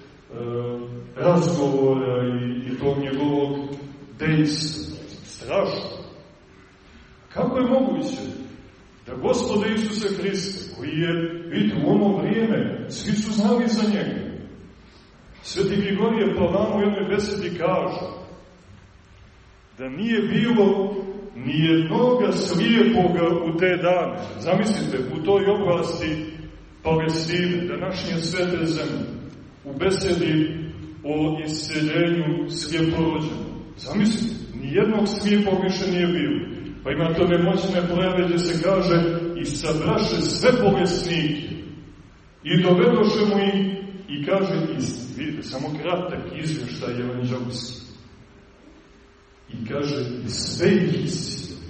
razgovora i, i tog njegovog dejstva. Strašno. Kako je moguće da Gospoda Isuse Hrista, koji je, vidite, u ono vrijeme, svi su znali za njega. Sveti Grigorije Palaman u jednoj besedi kaže da nije bilo nijednoga slijepoga u te dane. Zamislite, u toj oblasti Palestine, današnje svete zemlje, u besedi o isceljenju slijeporođenog. Zamislite, nijednog slijepog više nije bilo. Pa ima to nemoćne pojave gdje se kaže i sabraše sve bolesnike i dovedoše mu ih i kaže, vidite, samo kratak izvještaj evanđelski. I kaže, i sve ih iscijeli.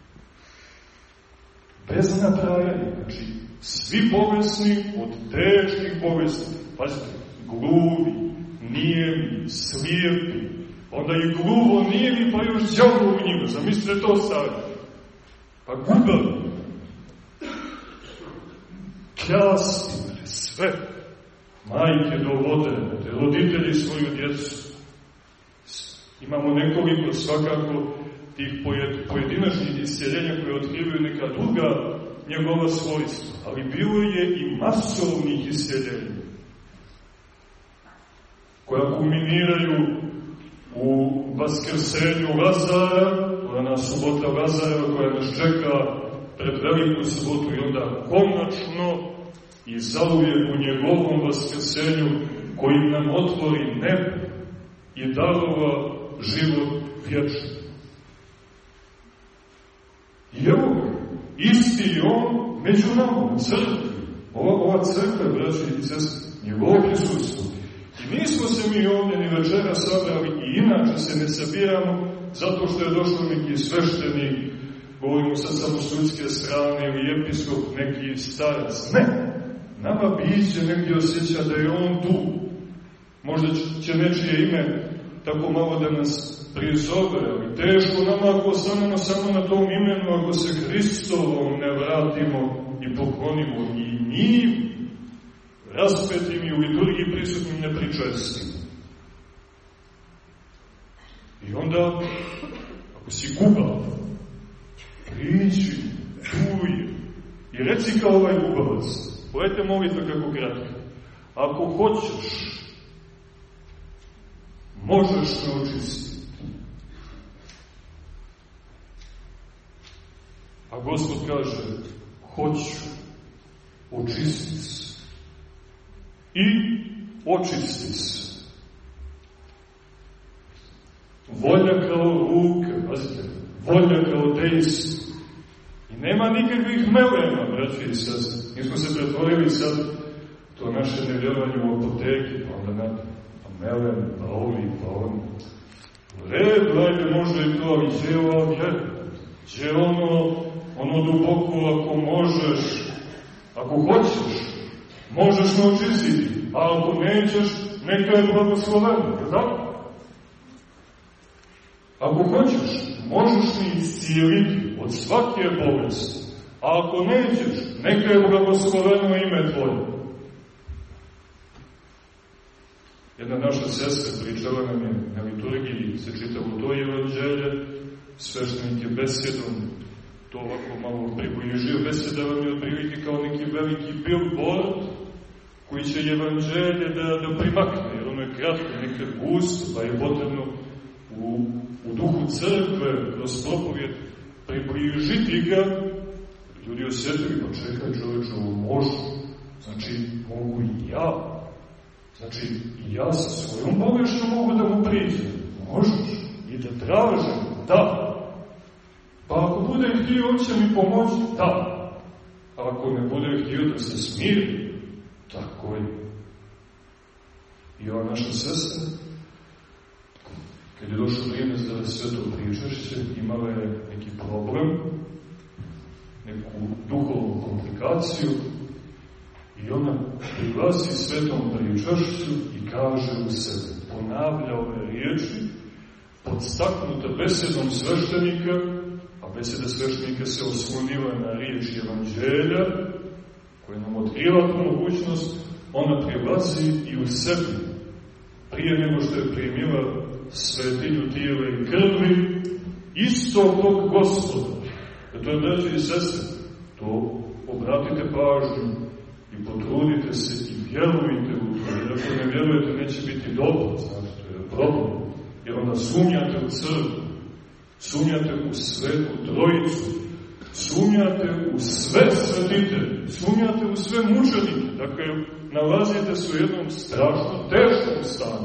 Bez nabrajanja, znači, svi bolesni od teških bolesti, pazite, gluvi, nijemi, slijepi, onda i gluvo nijemi, pa još đavo u njima, zamislite to stavljati. Pa gubavi, kljasti, sve, majke dovode, roditelji svoju djecu. Imamo nekoliko svakako tih pojedinačnih isceljenja koje otkrivaju neka druga njegova svojstva, ali bilo je i masovnih isceljenja. koja kulminiraju u vaskrsenju Lazara, to je ona subota Lazareva koja nas čeka pred veliku subotu i onda konačno i zauvijek u njegovom vaskrsenju koji nam otvori nebo i darova život vječni. I evo ga, isti je on među nama, u crkvi. Ova, ova crkva, braći i sestri, njegovo prisustvo. I nismo se mi ovdje ni večera sabrali i inače se ne sabiramo zato što je došao neki sveštenik, govorimo sa samosudske strane ili episkop, neki starac. Ne, nama biće negdje osjeća da je on tu. Možda će nečije ime tako malo da nas prizove, ali teško nama ako ostanemo samo na tom imenu, ako se Hristovom ne vratimo i poklonimo i njim, raspetim i u liturgiji prisutnim ne pričestimo. I onda, ako si gubal, priđi, čuj i reci kao ovaj gubavac, pojete molitve kako kratka. Ako hoćeš, možeš me očistiti. A Gospod kaže, hoću, očisti se. I očisti se. Volja kao ruka, pazite, volja kao dejstvo. I nema nikakvih melema, braći i sestri. Mi smo se pretvorili sad to naše nevjerovanje u apoteki, pa onda na melem, pa ovi, pa oni. Red, ajde, može i to, ali gdje je ova vjera? Gdje je ono, ono duboko, ako možeš, ako hoćeš, možeš me očistiti, a ako nećeš, neka je blagosloveno, je tako? Ako hoćeš, možeš mi iscijeliti od svake bolesti, a ako nećeš, neka je blagosloveno ime tvoje. Jedna naša sestra pričala nam je na liturgiji, se čitalo to evanđelje, sveštenik je besedom to ovako malo približio. Beseda vam je otprilike kao neki veliki billboard koji će evanđelje da, da primakne, jer ono je kratko, nekad gusto, pa je potrebno u, u duhu crkve kroz propovjed približiti ga. Ljudi osjetili, pa čekaj čovječe, ovo može, znači mogu i ja. Znači, i ja sa svojom bolešću mogu da mu priđem. Možeš. I da tražim. Da. Pa ako bude htio, on će mi pomoći. Da. A ako ne bude htio da se smiri, tako je. I ova naša sestra, kad je došlo vrijeme za sve to pričešće, imala je neki problem, neku duhovnu komplikaciju, i ona priglasi svetom pričašću i kaže u sebe, ponavlja ove riječi, podstaknuta besedom sveštenika, a beseda sveštenika se oslonila na riječi evanđelja, koje nam otkriva tu mogućnost, ona priglasi i u sebi, prije nego što je primila svetinju tijela i krvi, isto tog Gospoda. Da to je, braći i sestre, to obratite pažnju, i potrudite se i vjerujte u to, jer ako ne vjerujete neće biti dobro, znate, to je problem, jer onda sumnjate u crkvu, sumnjate u svetu trojicu, sumnjate u sve svetitelje, sumnjate u sve mučenike, dakle, nalazite se u jednom strašno teškom stanju,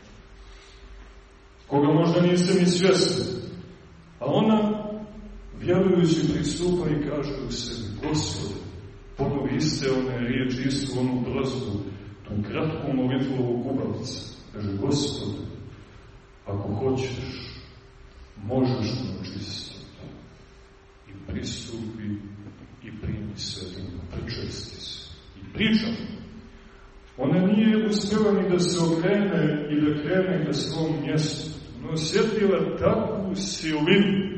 koga možda niste ni svjesni, a ona, vjerujući, pristupa i kaže u sebi, Gospode, ponovi iste one riječi, istu onu prozbu, tu kratku molitvu ovog gubavca. Kaže, Gospode, ako hoćeš, možeš me očistiti. I pristupi i primi svetinju, pričesti se. I pričam. Ona nije uspjela ni da se okrene i da krene ka svom mjestu. Ona osjetila takvu silinu,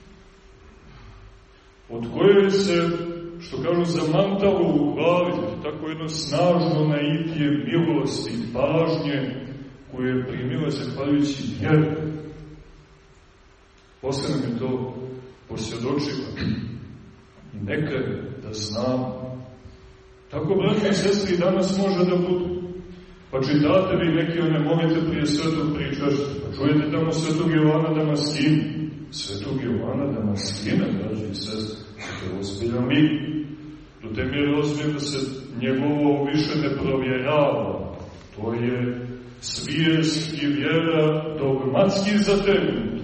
od koje se, što kažu, zamantalo u glavi, tako jedno snažno naitije milosti i pažnje koje je primila zahvaljujući vjeru. Posle nam je to posvjedočilo. I neka je da znamo. Tako, braći i sestri, danas može da budu. Pa čitate vi neke one molite prije svetog pričašća, pa čujete tamo svetog Jovana Damaskina. Svetog Jovana Damaskina, braći i sestre, to je ozbiljan lik. Do te mjere ozbiljan da se njegovo više ne provjerava. To je svijest i vjera dogmatski zategnuta.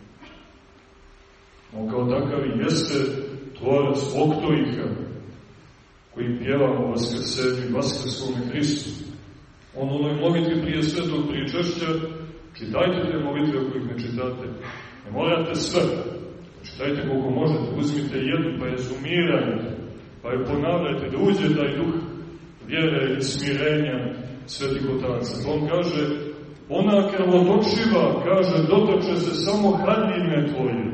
On kao takav i jeste tvorac oktojika koji pjevamo vaskrsenju, vaskrskome Hristu. On u onoj molitvi prije svetog pričašća, čitajte te molitve ako ih ne čitate. Ne morate sve. Čitajte koliko možete, uzmite jednu pa je zumirajte, pa je ponavljajte da uđe taj duh vjere i smirenja svetih otaca. On kaže, ona krvotočiva, kaže, dotoče se samo haljine tvoje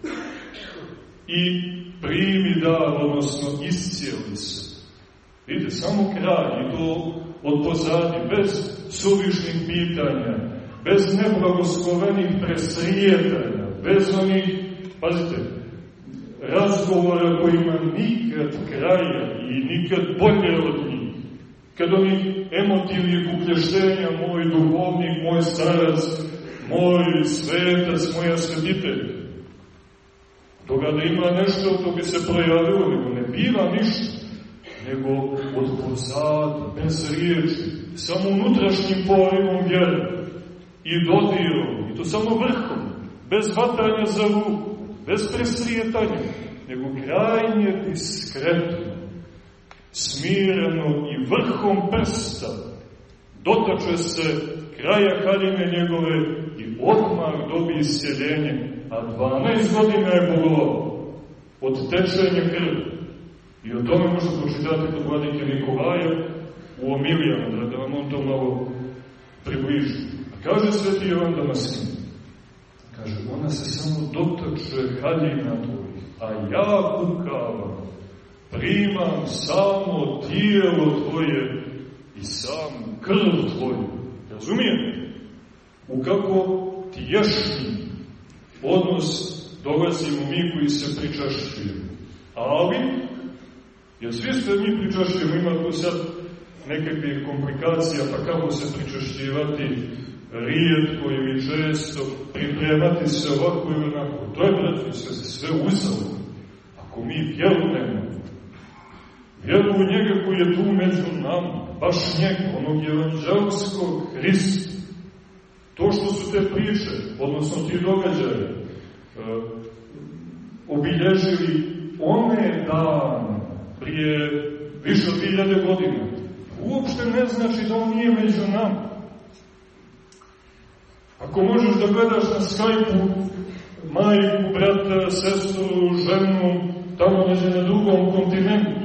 i primi dar, odnosno iscijeli se. Vidite, samo kraj i to od pozadi, bez suvišnih pitanja, bez neblagoslovenih presrijetanja, bez onih, pazite, razgovora kojima nikad kraja i nikad bolje od njih. Kad onih emotivnih ukleštenja, moj duhovnik, moj starac, moj svetac, moja svetitelj, toga da ima nešto, to bi se projavilo, nego ne biva ništa, nego od pozadi, bez riječi, samo unutrašnjim porivom vjere i dodirom, i to samo vrhom, bez vatanja za ruku, bez presrijetanja, nego krajnje diskretno, smireno i vrhom prsta dotače se kraja haljine njegove i odmah dobi isceljenje, a dvanaest godina je bolovao od tečenja krvi. I o tome možete počitati kod vladike Nikolaja u Omilijama, da vam on to malo približi. A kaže sveti Jovan Damaskin, kaže, ona se samo dotače haljina tvojih, a ja kukavam, primam samo tijelo tvoje i samu krv tvoju. Razumijete? U kako tješni odnos dolazimo mi koji se pričašćujemo. Ali, jer svi ste mi pričašćujemo, ima tu sad nekakvih komplikacija, pa kako se pričašćivati rijetko ili često, pripremati se ovako ili onako. To je, braći, sve, sve uzalno. Ako mi vjeru nemamo, vjeru u njega koji je tu među nama, baš njega, onog evanđelskog Hrista. To što su te priče, odnosno ti događaje, e, obilježili one dane prije više od hiljade godina, uopšte ne znači da on nije među nama. Ako možeš da gledaš na Skype-u majku, brata, sestru, ženu, tamo neđe na drugom kontinentu,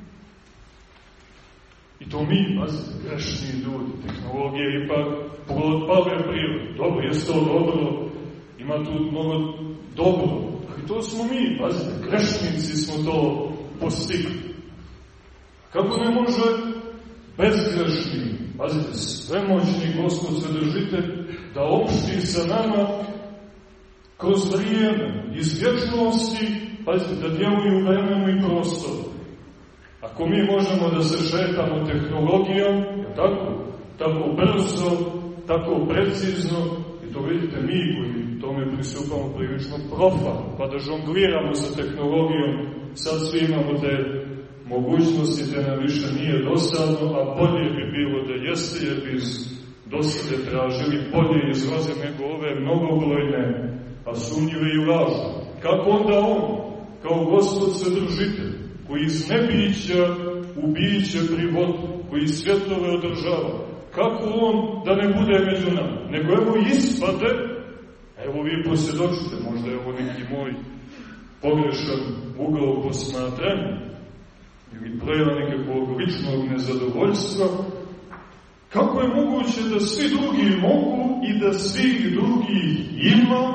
i to mi, pazite, grešni ljudi, tehnologija je ipak plod pale prirode. Dobro, jeste to dobro, ima tu mnogo dobro, ali to smo mi, pazite, grešnici smo to postigli. Kako ne može bezgrešni, pazite, svemoćni Gospod Svedržitelj, da opšti sa nama kroz vrijeme, iz vječnosti, pazite, da djeluje u vremenu i prostoru. Ako mi možemo da se šetamo tehnologijom, je tako, tako brzo, tako precizno, i to vidite mi koji tome pristupamo prilično profano, pa da žongliramo sa tehnologijom, sad svi imamo te mogućnosti da nam više nije dosadno, a bolje bi bilo da jeste, jer bi dosade tražili bolje izraze nego ove mnogobrojne, a sumnjive i lažne. Kako onda on, kao Gospod Svedržitelj, koji iz nebića u biće privodi, koji svjetove održava, kako on da ne bude među nama? Nego evo ispade, evo vi posvjedočite, možda je ovo neki moj pogrešan ugao posmatranja, ili projeva nekakvog ličnog nezadovoljstva, kako je moguće da svi drugi mogu i da svi drugi ima?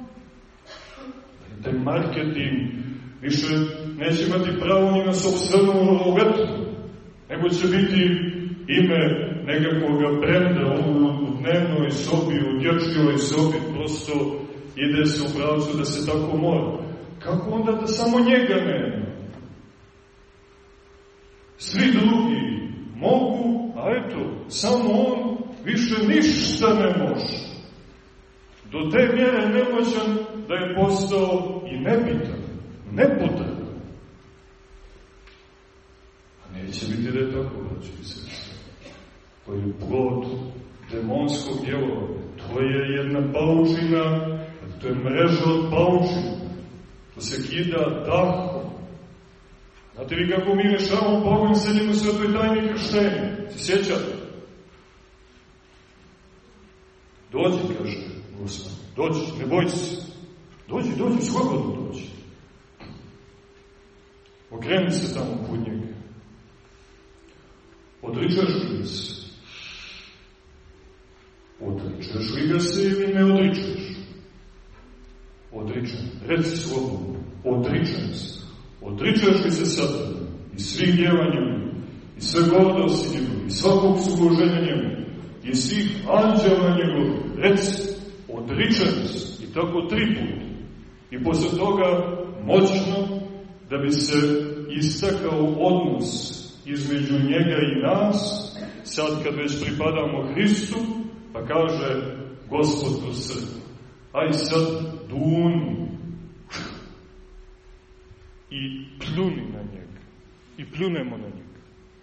Taj marketing više neće imati pravo ni na sopstvenu roletu, nego će biti ime nekakvog brenda u dnevnoj sobi, u dječjoj sobi, prosto ide se u pravcu da se tako mora. Kako onda da samo njega nema? Svi drugi mogu a eto, samo on više ništa ne može. Do te mjere nemoćan da je postao i nebitan, nepotreban. A neće biti da je tako, braći i sestre. To je plod demonskog djelovanja. To je jedna paučina, to je mreža od paučina. To se kida dahom. Znate vi kako mi rešavamo Bogom sedimo u svetoj tajni krštenja? Se sjećate? Dođi, kaže Gospod, dođi, ne boj se. Dođi, dođi, slobodno dođi. Okreni se tamo put njega. Odričeš li ga se? Odričeš li ga se ili ne odričeš? Odričem. Reci slobodno. Odričem se. Odričeš li se Satana i svih djelanja i sve gordosti njegove i svakog služenja njegove i svih anđela njegove? Reci. Odričem se. I tako tri puta. I posle toga moćno da bi se istakao odnos između njega i nas, sad kad već pripadamo Hristu, pa kaže Gospod kroz srce, aj sad duni i pljuni na njega. I pljunemo na njega.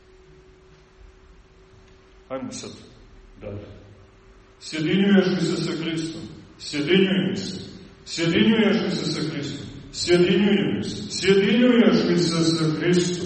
Ajmo sad dalje. Sjedinjuješ li se sa Hristom? Sjedinjujem se. Sjedinjuješ li se sa Hristom? Sjedinjujem se. Sjedinjuješ li se sa Hristom?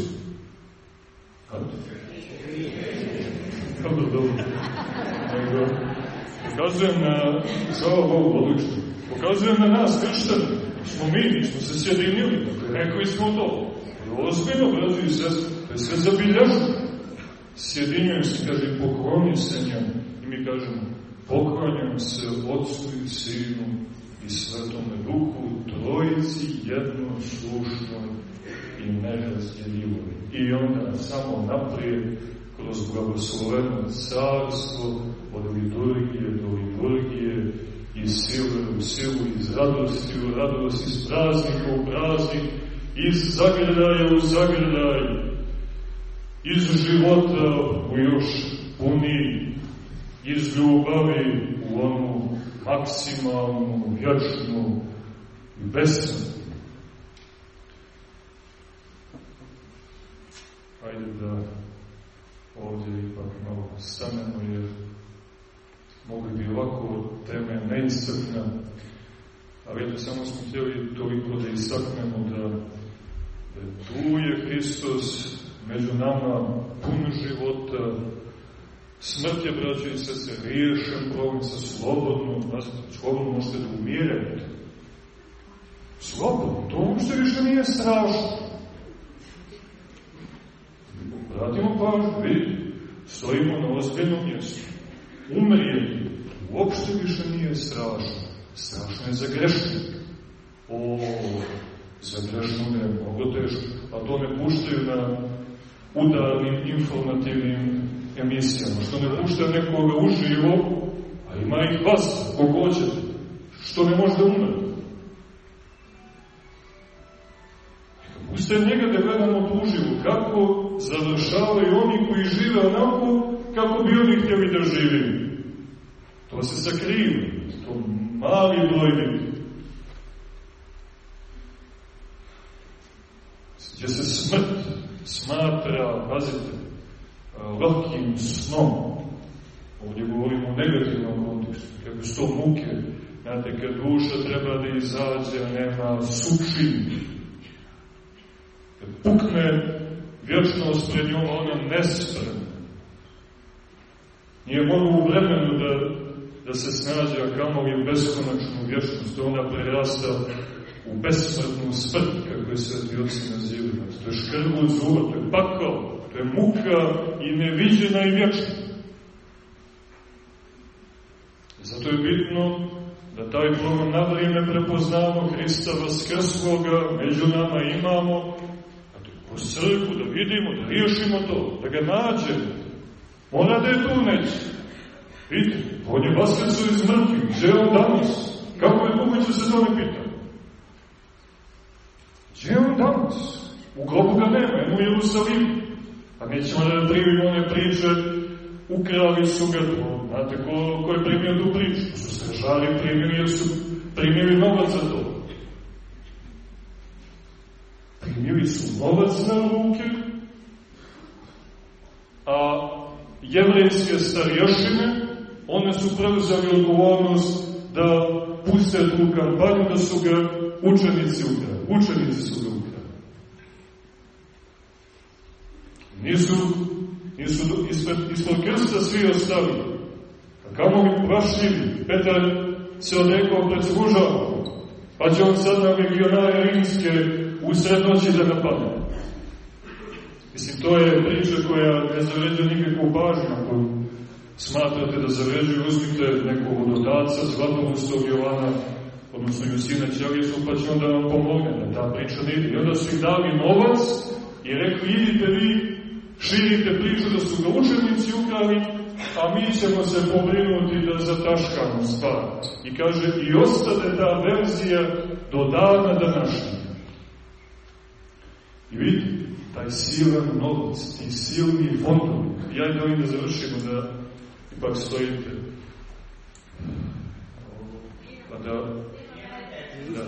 Dobro, dobro. Nego, pokazujem na, slava Bogu, odlično, pokazujem na nas, krštani, smo mi, mi smo se sjedinili, dakle, rekli smo to. Ozbiljno, braći i sestri, to je sve zabilježeno. Sjedinjujem se, kaže, pokloni se njemu. I mi kažemo, poklanjam se Otcu i Sinu i Svetome Duhu, trojici jednoslušnoj i nerazdjeljivoj. I onda samo naprijed, kroz blagosloveno carstvo, od liturgije do liturgije, iz sile u silu, iz radosti u radost, iz praznika u praznik, iz zagrljaja u zagrljaj, iz života u još puniji, iz ljubavi u onu maksimalnu, vječnu i besmrtnu. Hajde da ovdje ipak malo stanemo, jer mogli bi ovako teme neiscrpne, ali eto samo smo htjeli toliko da istaknemo da, da tu je Hristos među nama pun života, smrt je, braće i sestre, riješen problem sa slobodno, slobodno možete da umirete. Slobodno, to uopšte više nije strašno. Vratimo pažnju, vidi, stojimo na ozbiljnom mjestu. Umrijeti uopšte više nije strašno. Strašno je za grešnika. O, za grešnog je mnogo teško, a to ne puštaju na udarnim informativnim emisijama. Što ne puštaju nekoga uživo, a ima ih vas, koliko hoćete, što ne može da umre. Puste njega da gledamo tu uživo, kako završavaju oni koji žive onako kako bi oni htjeli da živim. To se sakriva, to mali broj ljudi. Gdje se smrt smatra, pazite, lahkim snom. Ovdje govorimo o negativnom kontekstu, kako su to muke. Znate, kad duša treba da izađe, nema sučin. Kad pukne vječnost pred njom, ona nespremna. Nije mogla u vremenu da, da se snađe, a kamoli u beskonačnu vječnost. Ona prerasta u besmrtnu smrt, kako je sveti oci nazivaju. To je škrgut zuba, to je pakao, to je muka i neviđena i vječna. Zato je bitno da taj problem na vrijeme prepoznamo, Hrista vaskrsloga među nama imamo, kroz crkvu, da vidimo, da riješimo to, da ga nađemo. Ona da je tu neće. Vidite, on je vaskrso iz mrtvih, gdje je on danas? Kako je moguće se to ne pita? Gdje je on danas? U grobu ga nema, ima u Jerusalimu. A nećemo da primimo one priče ukrali su ga, znate ko, ko je primio tu priču, su stražari primili jer su primili novac za to. Primili su novac na ruke, a jevrejske starješine, one su preuzeli odgovornost da puste tu kampanju, da su ga učenici ukrali. Učenici su ga ukrali. Nisu, nisu ispred, ispod krsta svi ostavili. A kamo mi prašljivi? Petar se odrekao pred služavom, pa će on sad na legionare rimske u srednoći da napadne. Mislim, to je priča koja ne zavređuje nikakvu pažnju. Ako smatrate da zavređuje, uzmite nekog od otaca, Zlatoustog Jovana, odnosno Justina Ćelicu, pa će onda vam pomogne da ta priča ne ide. I onda su ih dali novac i rekli, idite vi, širite priču da su ga učenici ukrali, a mi ćemo se pobrinuti da zataškamo stvar. I kaže, i ostade ta verzija do dana današnjega. I vidite, taj silan novac, ti silni fondovi. Ja i da da završimo, da ipak stojite. Pa da... Da.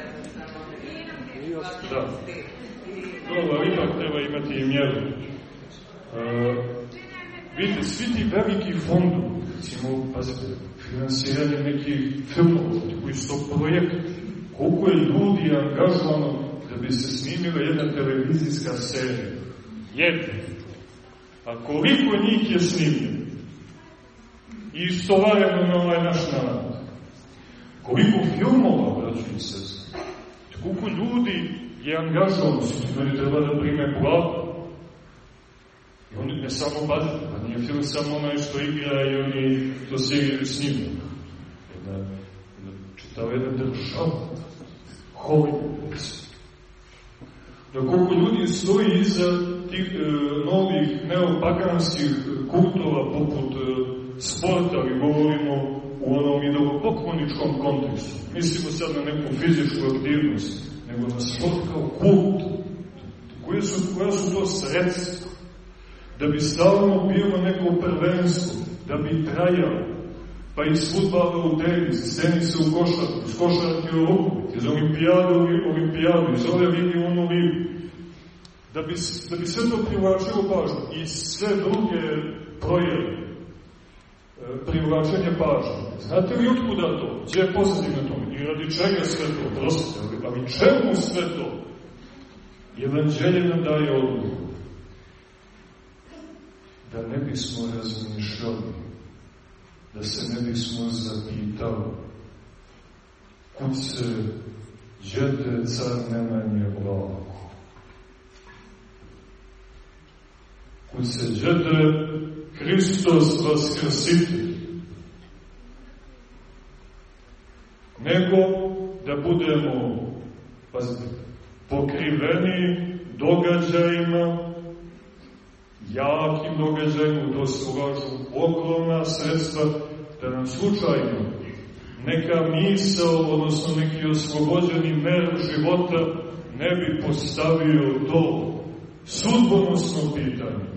Da. Dobro, ali ipak treba imati i mjeru. Uh, vidite, svi ti veliki fondovi, recimo, pazite, finansiranje nekih filmova, koji su to projekti, koliko je ljudi angažovano da bi se snimila jedna televizijska serija. Jedna. A koliko njih je snimljeno i istovareno na ovaj naš narod? Koliko filmova, braći i sestre? Koliko ljudi je angažovano, svi ljudi treba da prime platu. I oni ne samo bazite, pa nije film samo onaj što igra i oni to seriju snimaju. Jedna, jedna čitava jedna država. Hollywood. Da koliko ljudi stoji iza tih e, novih neopaganskih kultova poput e, sporta, ali govorimo u onom idolopokloničkom kontekstu. Mislimo sad na neku fizičku aktivnost, nego na sport kao kult. Koje su, koja su to sredstva? Da bi stalno bilo neko prvenstvo, da bi trajalo, pa iz fudbala u tenis, iz tenisa u košarku, iz košarke u rukomet, iz olimpijade u olimpijadu, iz ove ligi u onu ligu. Da bi, da bi sve to privlačilo pažnju i sve druge projeve privlačenja pažnje. Znate li otkuda to? Gdje je pozadina tome? I radi čega sve to? Prostite, ali čemu sve to? Evanđelje nam daje odgovor. Da ne bismo razmišljali, da se ne bismo zapitali kud se đede car Nemanje Vlako, kud se đede Hristos Vaskrsitelj, nego da budemo, pazite, pokriveni događajima, jakim događajima, to se ulažu ogromna sredstva, da nam slučajno neka misao, odnosno neki oslobođeni mer života ne bi postavio to sudbonosno pitanje.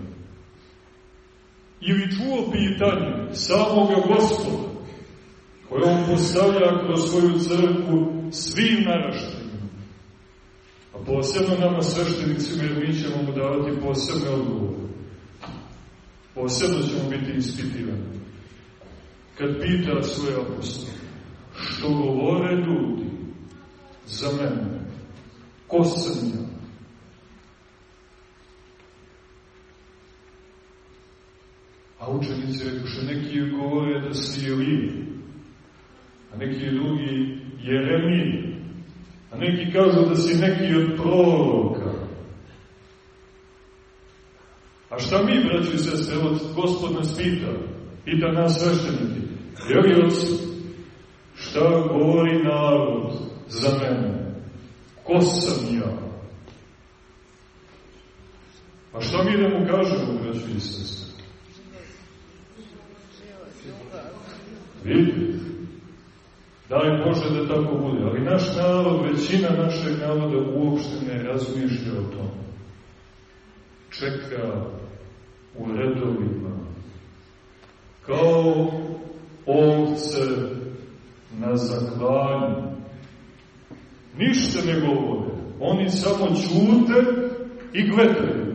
Ili čuo pitanje samoga Gospoda, koje on postavlja kroz svoju crkvu svim naraštajima. A posebno nama sveštenicima, jer mi ćemo mu davati posebne odgovore. Posebno ćemo biti ispitivani. Kad pita svoje apostole, što govore ljudi za mene, ko sam ja? A učenici rekoše, neki govore da si Elija, a neki drugi Jeremija, a neki kažu da si neki od proroka. A šta mi, braći i sestre, evo Gospod nas pita, pita nas sveštenike, jeli oci, šta govori narod za mene? Ko sam ja? A šta mi da mu kažemo, braći i sestre? Vidite? Daj Bože da tako bude, ali naš narod, većina našeg naroda uopšte ne razmišlja o tome. Čeka u redovima kao ovce na zaklanju. Ništa ne govore, oni samo ćute i gledaju.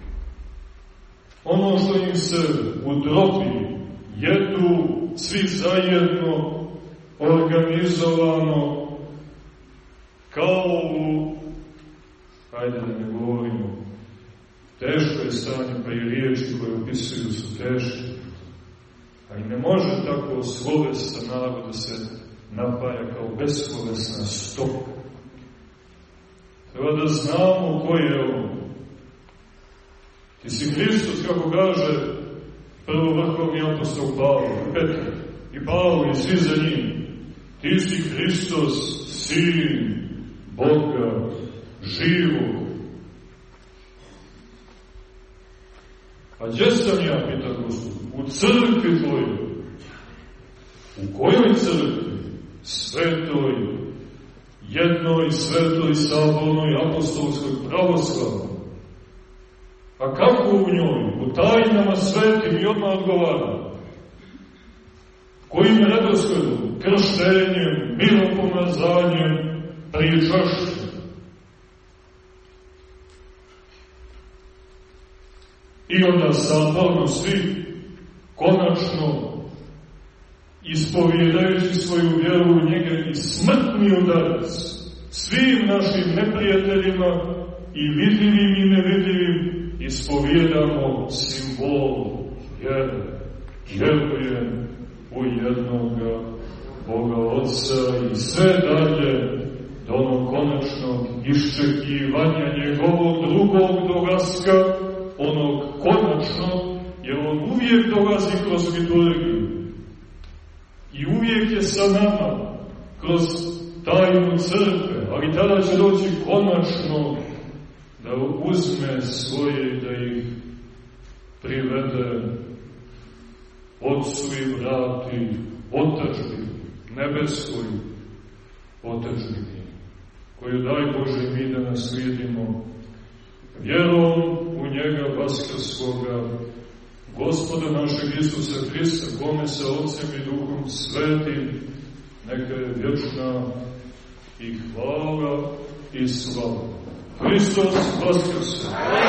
Ono što im se utropi, jedu svi zajedno, organizovano, kao u, hajde da ne govorimo, teško je stanje, pa i riječi koje opisuju su teške, a i ne može tako slovesan narod da se napaja kao beslovesna stoka. Treba da znamo ko je on. Ti si Hristos, kako kaže prvo vrhovni apostol Pavle, Petar i Pavle i svi za njim. Ti si Hristos, sin Boga živog. A gdje sam ja, pita Gospod? U crkvi tvojoj. U kojoj crkvi? Svetoj, jednoj, svetoj, sabornoj, apostolskoj, pravoslavnoj. A kako u njoj? U tajnama svetim i odmah odgovara. Kojim redosledom? Krštenjem, miropomazanjem, pričašćem. I onda saborno svi, konačno, ispovjedajući svoju vjeru u njega i smrtni udarac svim našim neprijateljima i vidljivim i nevidljivim, ispovjedamo simbol vjere. Vjerujem u jednoga Boga Otca i sve dalje do onog konačnog iščekivanja njegovog drugog dolaska, onog konačnog, jer on uvijek dolazi kroz liturgiju i uvijek je sa nama kroz tajnu crkve, ali tada će doći konačno da uzme svoje i da ih privede Otcu i vrati otadžbini, nebeskoj otadžbini, koju daj Bože mi da naslijedimo vjerom u njega vaskrsloga, Gospoda našeg Isusa Hrista, kome sa Otcem i Duhom Svetim neka je vječna i hvala i slava. Hristos vaskrse!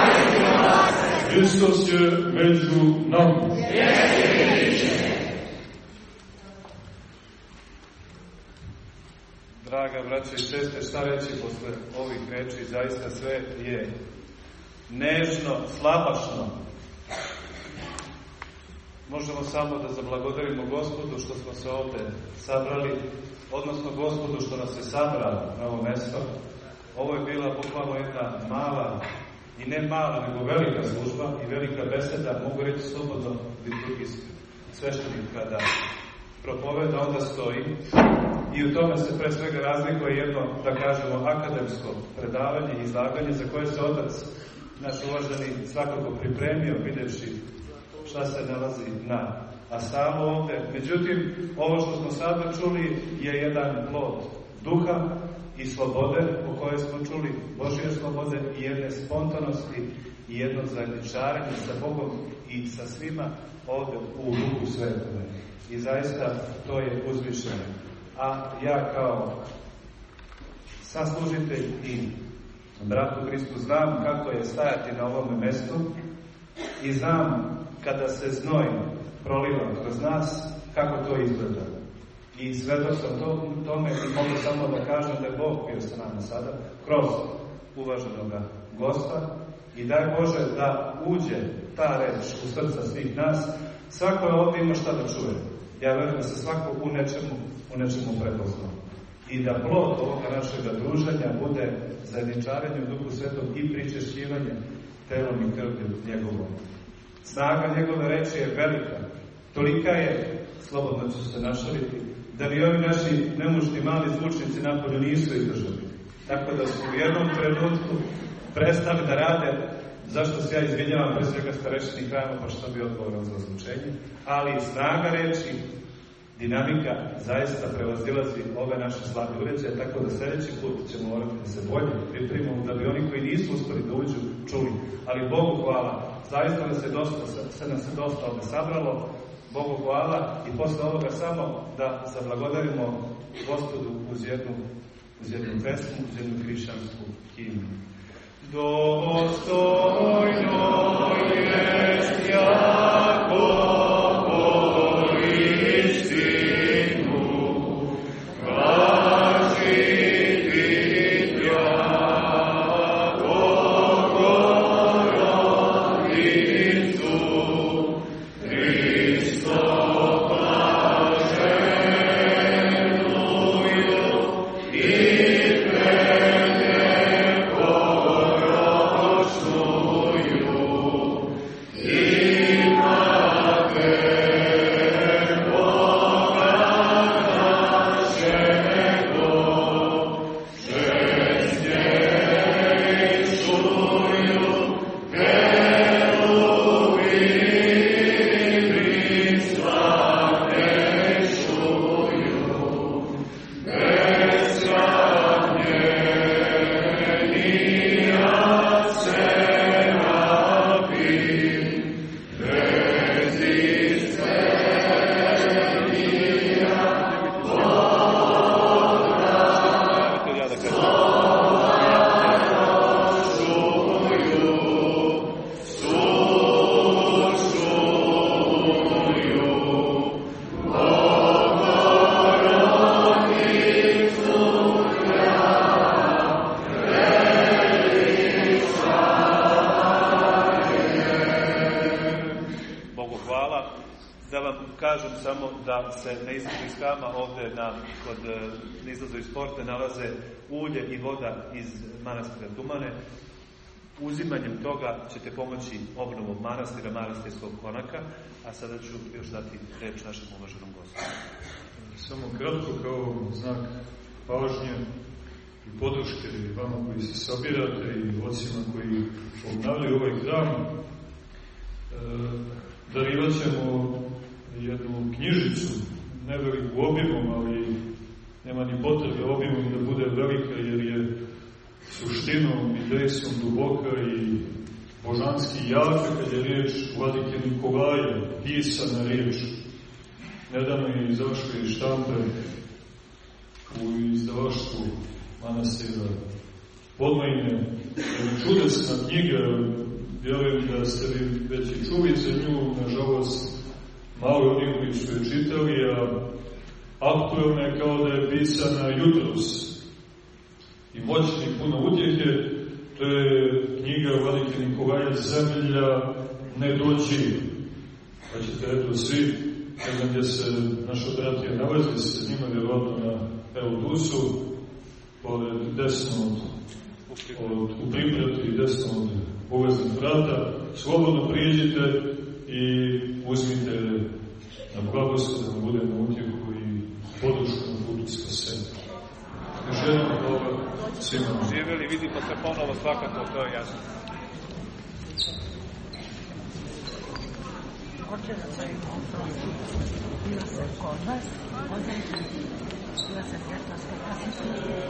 Hristos je među nama! Draga braće i sestre, šta reći posle ovih reči? Zaista sve je nežno, slabašno. Možemo samo da zablagodarimo Gospodu što smo se ovde sabrali, odnosno Gospodu što nas je sabrao na ovo mesto. Ovo je bila bukvalno jedna mala, i ne mala, nego velika služba i velika beseda, mogu reći slobodno liturgijski. Sveštenik kada propoveda, onda stoji i u tome se pre svega razlikuje jedno, da kažemo, akademsko predavanje i izlaganje za koje se otac, naš uvaženi, svakako pripremio, videvši šta se nalazi na asalu ovde. Međutim, ovo što smo sada čuli je jedan plod duha i slobode, o kojoj smo čuli, Božje slobode i jedne spontanosti i jednog zajedničarenja sa Bogom i sa svima ovde u Duhu Svetome. I zaista to je uzvišeno. A ja kao saslužitelj i brat u Hristu znam kako je stajati na ovom mestu i znam kada se znoj proliva kroz nas, kako to izgleda. I svedok sam to, tome i mogu samo da kažem da je Bog bio sa nama sada, kroz uvaženog gosta, i daj Bože da uđe ta reč u srca svih nas. Svako je ovdje ima šta da čuje. Ja verujem da se svako u nečemu, u nečemu prepoznao. I da plod ovoga našega druženja bude zajedničarenje u Duhu Svetom i pričešćivanje telom i krvlju njegovom. Snaga njegove reči je velika. Tolika je, slobodno ću se našaliti, da bi ovi naši nemušti mali zvučnici napolju nisu izdržali. Tako da su u jednom trenutku prestali da rade, zašto se ja izvinjavam pre svega starešini hrama, pa što bi odgovoran za zvučenje, ali snaga reči, dinamika zaista prevazilazi ove naše slabe uređaje, tako da sljedeći put ćemo morati da se bolje pripremimo, da bi oni koji nisu uspeli da uđu čuli. Ali Bogu hvala, zaista nas je dosta, se nas je dosta ovde sabralo Bogu hvala i posle ovoga samo da zablagodarimo Gospodu uz jednu, uz jednu pesmu, uz jednu hrišćansku himnu. Dostojno jest Jakovo istinu, kažiti Jakovo rodnicu, Hristo blaženuju i da se na izlazu iz Hama ovde na, kod, na izlazu iz porte nalaze ulje i voda iz manastira Dumane. Uzimanjem toga ćete pomoći obnovom manastira, manastirskog konaka, a sada ću još dati reč našem uvaženom gostu. Samo kratko kao znak pažnje i podrške vama koji se sabirate i ocima koji obnavljaju ovaj hram. E, darivat ćemo jednu knjižicu, ne veliku obimom, ali nema ni potrebe obimom da bude velika, jer je suštinom i dejstvom duboka i božanski jaka, kad je riječ vladike Nikolaja, pisana riječ. Nedavno je izašla iz štampe u izdavaštvu manastira Podmajine. Čudesna knjiga, vjerujem da ste vi već i čuli za nju, nažalost, malo onih koji su je čitali, a aktualna je kao da je pisana jutros i moćni puno utjehe. To je knjiga vladike Nikolaja Zemlja nedođiva. Pa ćete, eto, svi, ne znam gdje se naša bratija nalazi, se njima vjerovatno na Eudusu, pored desno od, od, u priprati desno od ulaznih vrata. Slobodno priđite i uzmite na blagoslov da vam bude na utjehu i podršku na putu spasenja. Želim hvala svima. Živjeli, vidimo se ponovo svakako, to je jasno. Hoće da se bila se kod vas, određen bila se svjetla sveta